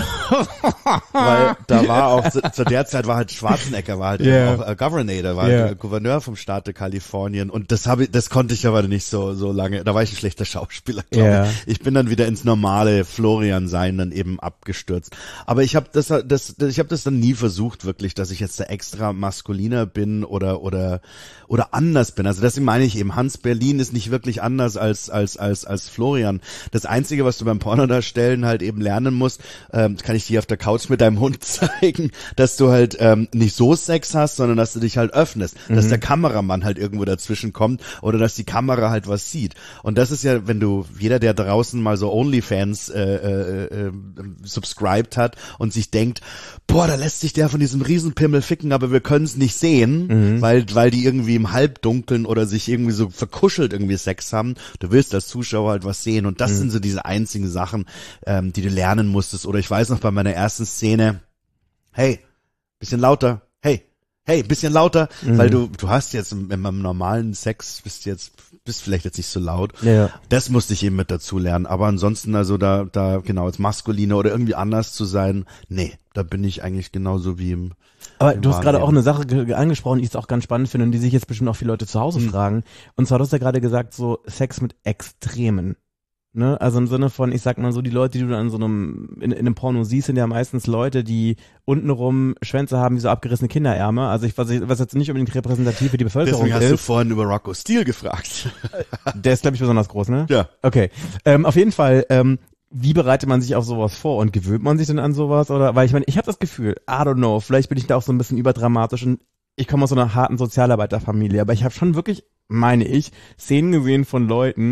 Weil da war auch, zu, zu der Zeit war halt Schwarzenegger, war halt yeah. eben auch äh, Governator, war yeah. halt Gouverneur vom Staate Kalifornien und das habe ich, das konnte ich aber nicht so so lange, da war ich ein schlechter Schauspieler, glaube yeah. ich. Ich bin dann wieder ins normale Florian-Sein dann eben abgestürzt. Aber ich habe das, das, das, ich habe das dann nie versucht wirklich, dass ich jetzt da extra maskuliner bin oder oder oder anders bin. Also deswegen meine ich eben, Hans Berlin ist nicht wirklich anders als als als als Florian. Das Einzige, was du beim Pornodarstellen halt eben lernen musst, ähm, kann ich dir auf der Couch mit deinem Hund zeigen, dass du halt ähm, nicht so Sex hast, sondern dass du dich halt öffnest, mhm. dass der Kameramann halt irgendwo dazwischen kommt oder dass die Kamera halt was sieht. Und das ist ja, wenn du, jeder, der draußen mal so OnlyFans äh, äh, äh, subscribed hat und sich denkt, boah, da lässt sich der von diesem Riesenpimmel ficken, aber wir können es nicht sehen, mhm. weil weil die irgendwie im Halbdunkeln oder sich irgendwie so verkuschelt irgendwie Sex haben. Du willst als Zuschauer halt was sehen und das mhm. sind so diese einzigen Sachen, ähm, die du lernen musstest. Oder ich weiß noch bei meiner ersten Szene, hey, bisschen lauter, hey, hey, bisschen lauter, mhm. weil du du hast jetzt im, im normalen Sex bist jetzt bist vielleicht jetzt nicht so laut. Ja. Das musste ich eben mit dazu lernen. Aber ansonsten also da da genau als Maskuline oder irgendwie anders zu sein, nee, da bin ich eigentlich genauso wie im Aber du hast gerade auch eine Sache ge- angesprochen, die ich auch ganz spannend finde und die sich jetzt bestimmt auch viele Leute zu Hause mhm. fragen. Und zwar, du hast ja gerade gesagt, so Sex mit Extremen. Ne? Also im Sinne von, ich sag mal so, die Leute, die du dann in so einem, in, in einem Porno siehst, sind ja meistens Leute, die untenrum Schwänze haben wie so abgerissene Kinderärme. Also ich, was, ich, was jetzt nicht unbedingt repräsentativ für die Bevölkerung Deswegen ist. hast du vorhin über Rocco Steele gefragt. Der ist, glaube ich, besonders groß, ne? Ja. Okay. Ähm, auf jeden Fall, ähm, wie bereitet man sich auf sowas vor und gewöhnt man sich denn an sowas? Oder, weil ich meine, ich habe das Gefühl, I don't know, vielleicht bin ich da auch so ein bisschen überdramatisch und ich komme aus so einer harten Sozialarbeiterfamilie, aber ich habe schon wirklich, meine ich, Szenen gesehen von Leuten,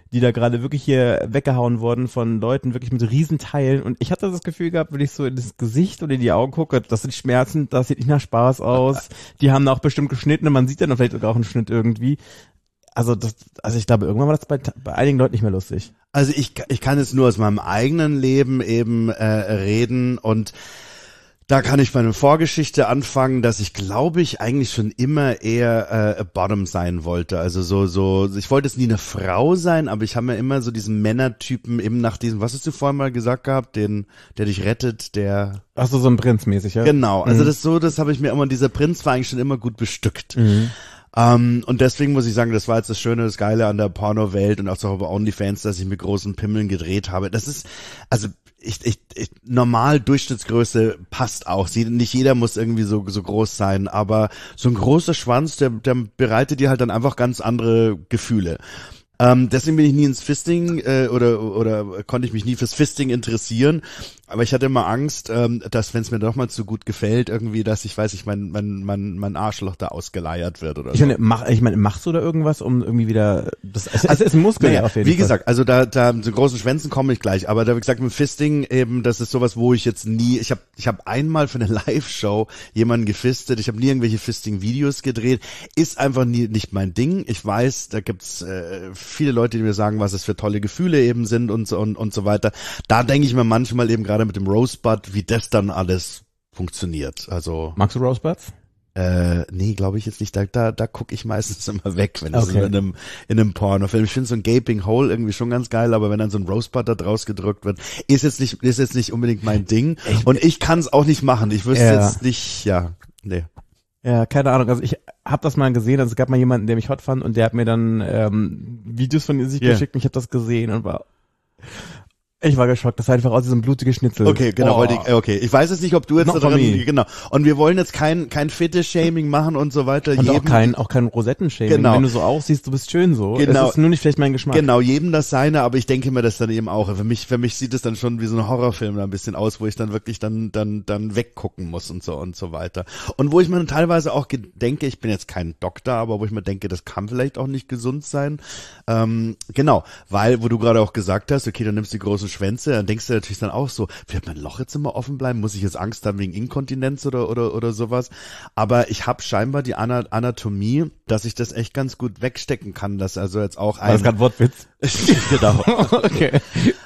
die da gerade wirklich hier weggehauen wurden von Leuten, wirklich mit Riesenteilen. Und ich hatte das Gefühl gehabt, wenn ich so in das Gesicht und in die Augen gucke, das sind Schmerzen, das sieht nicht nach Spaß aus. Die haben auch bestimmt geschnitten und man sieht dann vielleicht sogar auch einen Schnitt irgendwie. Also das, also ich glaube, irgendwann war das bei, bei einigen Leuten nicht mehr lustig. Also ich, ich kann jetzt nur aus meinem eigenen Leben eben äh, reden und da kann ich meine Vorgeschichte anfangen, dass ich, glaube ich, eigentlich schon immer eher äh, Bottom sein wollte. Also so, so, ich wollte jetzt nie eine Frau sein, aber ich habe mir immer so diesen Männertypen eben nach diesem, was hast du vorhin mal gesagt gehabt, den, der dich rettet, der... Ach so, so ein Prinz mäßig, ja? Genau, also mhm. das so, das habe ich mir immer, dieser Prinz war eigentlich schon immer gut bestückt. Mhm. Um, und deswegen muss ich sagen, das war jetzt das Schöne, das Geile an der Porno-Welt und auch so bei OnlyFans, dass ich mit großen Pimmeln gedreht habe. Das ist, also ich, ich, ich normal Durchschnittsgröße passt auch. Sie, nicht jeder muss irgendwie so so groß sein, aber so ein großer Schwanz, der, der bereitet dir halt dann einfach ganz andere Gefühle. Ähm, deswegen bin ich nie ins Fisting äh, oder oder konnte ich mich nie fürs Fisting interessieren. Aber ich hatte immer Angst, ähm, dass, wenn es mir doch mal zu gut gefällt, irgendwie, dass ich weiß, ich mein mein mein mein Arschloch da ausgeleiert wird oder ich so. Meine, mach, ich meine, machst du da irgendwas, um irgendwie wieder das es, es ist ein Muskel naja, auf jeden wie Fall. gesagt, also da da zu großen Schwänzen komme ich gleich, aber da wie gesagt mit Fisting eben, das ist sowas, wo ich jetzt nie, ich habe ich habe einmal für eine Live-Show jemanden gefistet, ich habe nie irgendwelche Fisting-Videos gedreht, ist einfach nie nicht mein Ding. Ich weiß, da gibt's äh, viele Leute, die mir sagen, was es für tolle Gefühle eben sind und so und und so weiter. Da denke ich mir manchmal eben gerade mit dem Rosebud, wie das dann alles funktioniert. Also magst du Rosebuds? Äh, nee, glaube ich jetzt nicht. Da, da, da gucke ich meistens immer weg, wenn das okay. in einem, in einem Pornofilm. Ich finde so ein Gaping Hole irgendwie schon ganz geil, aber wenn dann so ein Rosebud da draus gedrückt wird, ist jetzt nicht, ist jetzt nicht unbedingt mein Ding. Ich, und ich kann es auch nicht machen. Ich wüsste ja. jetzt nicht, ja, nee. Ja, keine Ahnung. Also ich habe das mal gesehen. Also es gab mal jemanden, der mich hot fand und der hat mir dann ähm, Videos von sich yeah. geschickt und ich habe das gesehen und war Ich war geschockt, das sah einfach aus wie so ein blutiges Schnitzel. Okay, genau, oh. wollte ich, okay. Ich weiß jetzt nicht, ob du jetzt Not da drin, for me. genau. Und wir wollen jetzt kein, kein Fetish-Shaming machen und so weiter. Und jedem, auch kein, auch kein Rosetten-Shaming. Genau. Wenn du so aussiehst, du bist schön so. Genau. Es ist nur nicht vielleicht mein Geschmack. Genau, jedem das seine, aber ich denke mir das dann eben auch. Für mich, für mich sieht es dann schon wie so ein Horrorfilm da ein bisschen aus, wo ich dann wirklich dann, dann, dann weggucken muss und so und so weiter. Und wo ich mir teilweise auch denke, ich bin jetzt kein Doktor, aber wo ich mir denke, das kann vielleicht auch nicht gesund sein. Ähm, genau, weil, wo du gerade auch gesagt hast, okay, dann nimmst du die großen Schwänze, dann denkst du natürlich dann auch so, wird mein Loch jetzt immer offen bleiben? Muss ich jetzt Angst haben wegen Inkontinenz oder oder oder sowas? Aber ich habe scheinbar die Ana- Anatomie, dass ich das echt ganz gut wegstecken kann, dass also jetzt auch ein... War das gerade Wortwitz? Genau. Okay.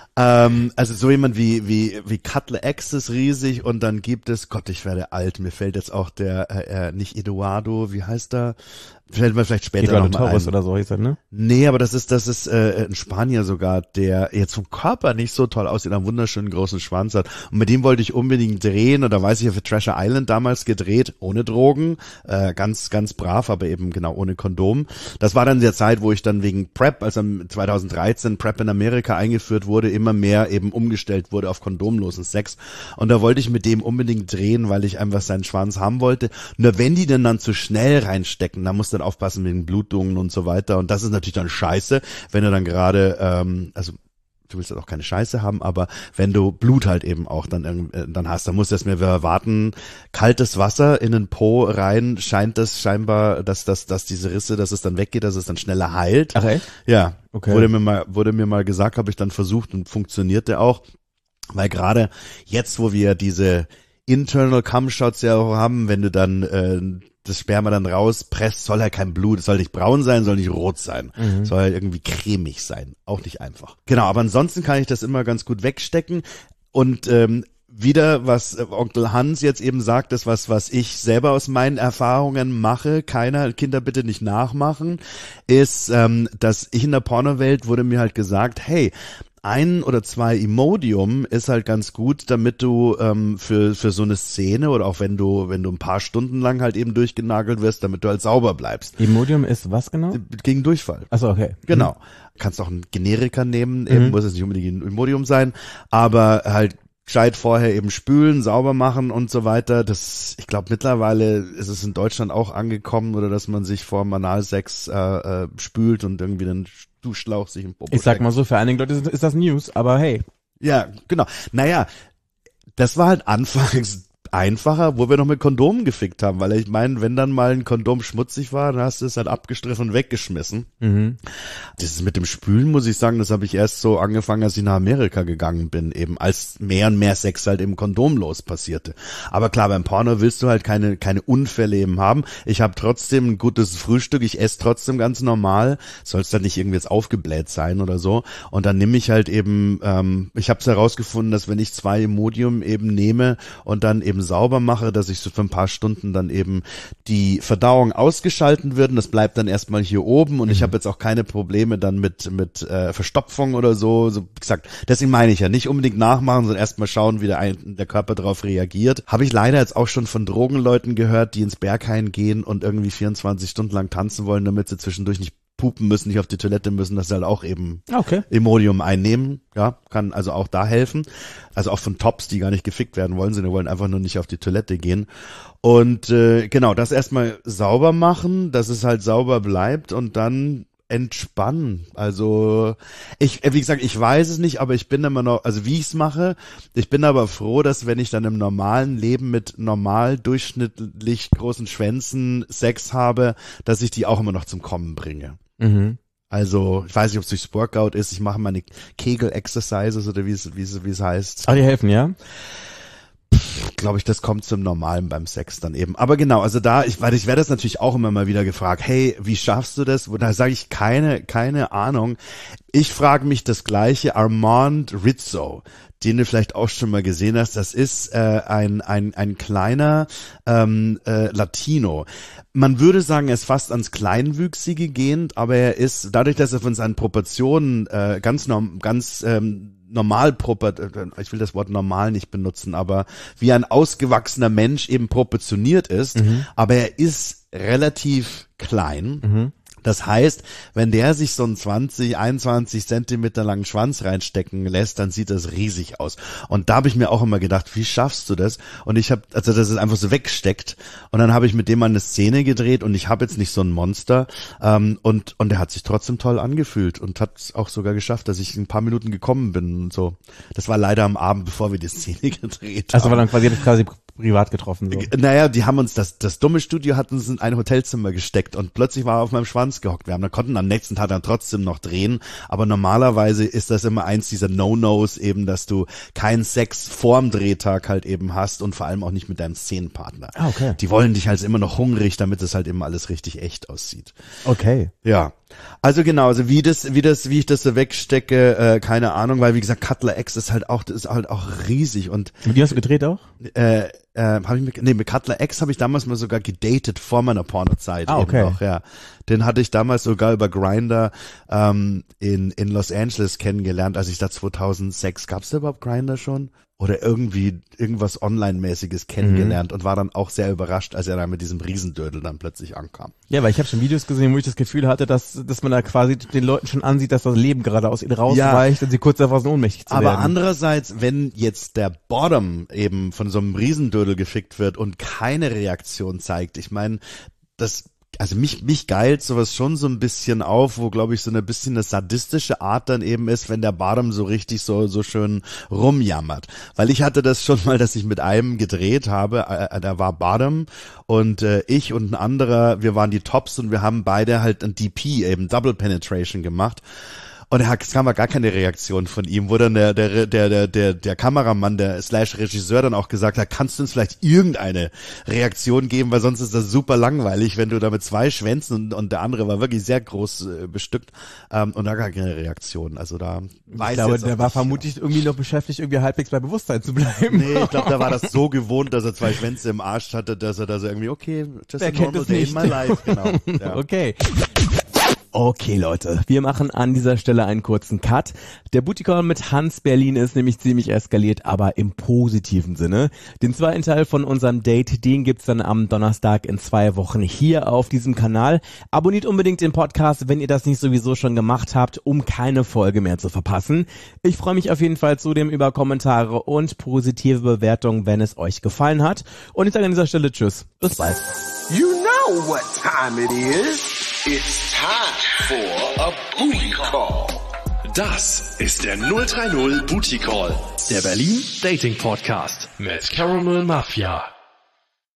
Ähm, also so jemand wie wie wie Cutler X ist riesig und dann gibt es, Gott, ich werde alt, mir fällt jetzt auch der, äh, äh, nicht Eduardo, wie heißt er? Fällt mir vielleicht später Eduardo noch mal Torres ein. oder so hieß er, ne? Nee, aber das ist, das ist äh, ein Spanier sogar, der jetzt vom Körper nicht so toll aussieht, einen wunderschönen großen Schwanz hat. Und mit dem wollte ich unbedingt drehen. Und da weiß ich ja für Treasure Island damals gedreht, ohne Drogen, äh, ganz, ganz brav, aber eben genau ohne Kondom. Das war dann der Zeit, wo ich dann wegen PrEP, als dann zwanzig dreizehn PrEP in Amerika eingeführt wurde, immer mehr eben umgestellt wurde auf kondomlosen Sex. Und da wollte ich mit dem unbedingt drehen, weil ich einfach seinen Schwanz haben wollte. Nur wenn die denn dann zu schnell reinstecken, da muss dann aufpassen mit den Blutungen und so weiter. Und das ist natürlich dann scheiße, wenn du dann gerade, ähm, also du willst dann auch keine Scheiße haben, aber wenn du Blut halt eben auch dann äh, dann hast, dann musst du erst mal warten, kaltes Wasser in den Po rein, scheint das scheinbar, dass dass dass diese Risse, dass es dann weggeht, dass es dann schneller heilt. Ach echt? Ja, okay. Wurde mir mal wurde mir mal gesagt, habe ich dann versucht und funktionierte auch, weil gerade jetzt, wo wir diese Internal Cum Shots ja auch haben, wenn du dann äh, das Sperma dann rauspresst, soll halt kein Blut, es soll nicht braun sein, soll nicht rot sein, mhm. soll halt irgendwie cremig sein, auch nicht einfach. Genau, aber ansonsten kann ich das immer ganz gut wegstecken und ähm, wieder, was äh, Onkel Hans jetzt eben sagt, ist was, was ich selber aus meinen Erfahrungen mache, keiner, Kinder bitte nicht nachmachen, ist, ähm, dass ich in der Pornowelt wurde mir halt gesagt, hey, ein oder zwei Imodium ist halt ganz gut, damit du ähm, für für so eine Szene oder auch wenn du wenn du ein paar Stunden lang halt eben durchgenagelt wirst, damit du halt sauber bleibst. Imodium ist was genau? Gegen Durchfall. Ach so, okay. Genau. Mhm. Kannst auch einen Generika nehmen, eben mhm. muss es nicht unbedingt ein Imodium sein, aber halt gescheit vorher eben spülen, sauber machen und so weiter. Das, ich glaube, mittlerweile ist es in Deutschland auch angekommen, oder dass man sich vor dem Analsex äh, äh, spült und irgendwie einen Duschschlauch sich im Popo Ich sag mal so, für einige Leute ist, ist das News, aber hey. Ja, genau. Naja, das war halt anfangs einfacher, wo wir noch mit Kondomen gefickt haben, weil ich meine, wenn dann mal ein Kondom schmutzig war, dann hast du es halt abgestriffen und weggeschmissen. Mhm. Das ist mit dem Spülen, muss ich sagen, das habe ich erst so angefangen, als ich nach Amerika gegangen bin, eben als mehr und mehr Sex halt eben kondomlos passierte. Aber klar, beim Porno willst du halt keine keine Unfälle eben haben. Ich habe trotzdem ein gutes Frühstück, ich esse trotzdem ganz normal, soll es dann nicht irgendwie jetzt aufgebläht sein oder so. Und dann nehme ich halt eben, ähm, ich habe es herausgefunden, dass wenn ich zwei Imodium eben nehme und dann eben sauber mache, dass ich so für ein paar Stunden dann eben die Verdauung ausgeschalten wird und das bleibt dann erstmal hier oben und mhm. ich habe jetzt auch keine Probleme dann mit mit äh, Verstopfung oder so. So wie gesagt, deswegen meine ich ja, nicht unbedingt nachmachen, sondern erstmal schauen, wie der, ein, der Körper darauf reagiert. Habe ich leider jetzt auch schon von Drogenleuten gehört, die ins Berghain gehen und irgendwie vierundzwanzig Stunden lang tanzen wollen, damit sie zwischendurch nicht pupen müssen, nicht auf die Toilette müssen, dass sie halt auch eben okay. Imodium einnehmen. Ja, kann also auch da helfen. Also auch von Tops, die gar nicht gefickt werden wollen, sondern wollen einfach nur nicht auf die Toilette gehen. Und äh, genau, das erstmal sauber machen, dass es halt sauber bleibt und dann entspannen. Also ich, wie gesagt, ich weiß es nicht, aber ich bin immer noch, also wie ich es mache, ich bin aber froh, dass wenn ich dann im normalen Leben mit normal durchschnittlich großen Schwänzen Sex habe, dass ich die auch immer noch zum Kommen bringe. Mhm. Also, ich weiß nicht, ob es durchs Workout ist, ich mache meine Kegel-Exercises oder wie es, wie es, wie es heißt. Ah, die helfen, ja? Glaube ich, das kommt zum Normalen beim Sex dann eben. Aber genau, also da, ich, weil ich werde das natürlich auch immer mal wieder gefragt, hey, wie schaffst du das? Und da sage ich, keine, keine Ahnung. Ich frage mich das Gleiche, Armand Rizzo, den du vielleicht auch schon mal gesehen hast, das ist äh, ein ein ein kleiner ähm, äh, Latino. Man würde sagen, er ist fast ans Kleinwüchsige gehend, aber er ist, dadurch, dass er von seinen Proportionen äh, ganz norm, ganz ähm, normal propor, ich will das Wort normal nicht benutzen, aber wie ein ausgewachsener Mensch eben proportioniert ist, mhm. aber er ist relativ klein. Mhm. Das heißt, wenn der sich so einen zwanzig, einundzwanzig Zentimeter langen Schwanz reinstecken lässt, dann sieht das riesig aus. Und da habe ich mir auch immer gedacht, wie schaffst du das? Und ich habe, also dass es einfach so wegsteckt. Und dann habe ich mit dem mal eine Szene gedreht und ich habe jetzt nicht so ein Monster. Ähm, und und der hat sich trotzdem toll angefühlt und hat es auch sogar geschafft, dass ich in ein paar Minuten gekommen bin und so. Das war leider am Abend, bevor wir die Szene gedreht also haben. Also war dann quasi, quasi privat getroffen. So. Naja, die haben uns, das das dumme Studio hat uns in ein Hotelzimmer gesteckt und plötzlich war er auf meinem Schwanz gehockt. Wir haben, dann konnten am nächsten Tag dann trotzdem noch drehen, aber normalerweise ist das immer eins dieser No-Nos eben, dass du keinen Sex vorm Drehtag halt eben hast und vor allem auch nicht mit deinem Szenenpartner. Ah, okay. Die wollen dich halt immer noch hungrig, damit es halt immer alles richtig echt aussieht. Okay. Ja. Also genau, also wie das, wie das, wie ich das so wegstecke, äh, keine Ahnung, weil wie gesagt, Cutler X ist halt auch, das ist halt auch riesig und. Mit die hast du gedreht auch? Äh, äh, habe ich mit, nee, mit Cutler X habe ich damals mal sogar gedatet vor meiner Pornozeit. Ah, okay. Eben noch, ja. Den hatte ich damals sogar über Grindr ähm, in in Los Angeles kennengelernt, als ich da zweitausendsechs, gab's da überhaupt Grindr schon? Oder irgendwie irgendwas Online-mäßiges kennengelernt mhm. und war dann auch sehr überrascht, als er da mit diesem Riesendödel dann plötzlich ankam. Ja, weil ich habe schon Videos gesehen, wo ich das Gefühl hatte, dass dass man da quasi den Leuten schon ansieht, dass das Leben gerade aus ihnen rausweicht ja. und sie kurz davor sind, ohnmächtig zu Aber werden. Aber andererseits, wenn jetzt der Bottom eben von so einem Riesendödel gefickt wird und keine Reaktion zeigt, ich meine, das Also mich mich geilt sowas schon so ein bisschen auf, wo glaube ich so eine bisschen eine sadistische Art dann eben ist, wenn der Bottom so richtig so so schön rumjammert. Weil ich hatte das schon mal, dass ich mit einem gedreht habe, äh, da war Bottom und äh, ich und ein anderer, wir waren die Tops und wir haben beide halt ein D P, eben Double Penetration gemacht. Und es kam aber gar keine Reaktion von ihm, wo dann der, der, der, der, der, der Kameramann, der slash Regisseur dann auch gesagt hat, kannst du uns vielleicht irgendeine Reaktion geben, weil sonst ist das super langweilig, wenn du da mit zwei Schwänzen und, und der andere war wirklich sehr groß äh, bestückt, ähm, und da gar keine Reaktion. Also da weiß ich glaube, jetzt der war nicht, vermutlich ja. irgendwie noch beschäftigt, irgendwie halbwegs bei Bewusstsein zu bleiben. Nee, ich glaube, da war das so gewohnt, dass er zwei Schwänze im Arsch hatte, dass er da so irgendwie, okay, just Wer a normal day in my life, genau. Ja. Okay. Okay, Leute, wir machen an dieser Stelle einen kurzen Cut. Der Booty Call mit Hans Berlin ist nämlich ziemlich eskaliert, aber im positiven Sinne. Den zweiten Teil von unserem Date, den gibt's dann am Donnerstag in zwei Wochen hier auf diesem Kanal. Abonniert unbedingt den Podcast, wenn ihr das nicht sowieso schon gemacht habt, um keine Folge mehr zu verpassen. Ich freue mich auf jeden Fall zudem über Kommentare und positive Bewertungen, wenn es euch gefallen hat. Und ich sage an dieser Stelle Tschüss. Bis bald. You know what time it is. It's time for a Booty Call. Das ist der null drei null Booty Call, der Berlin Dating Podcast mit Caramel Mafia.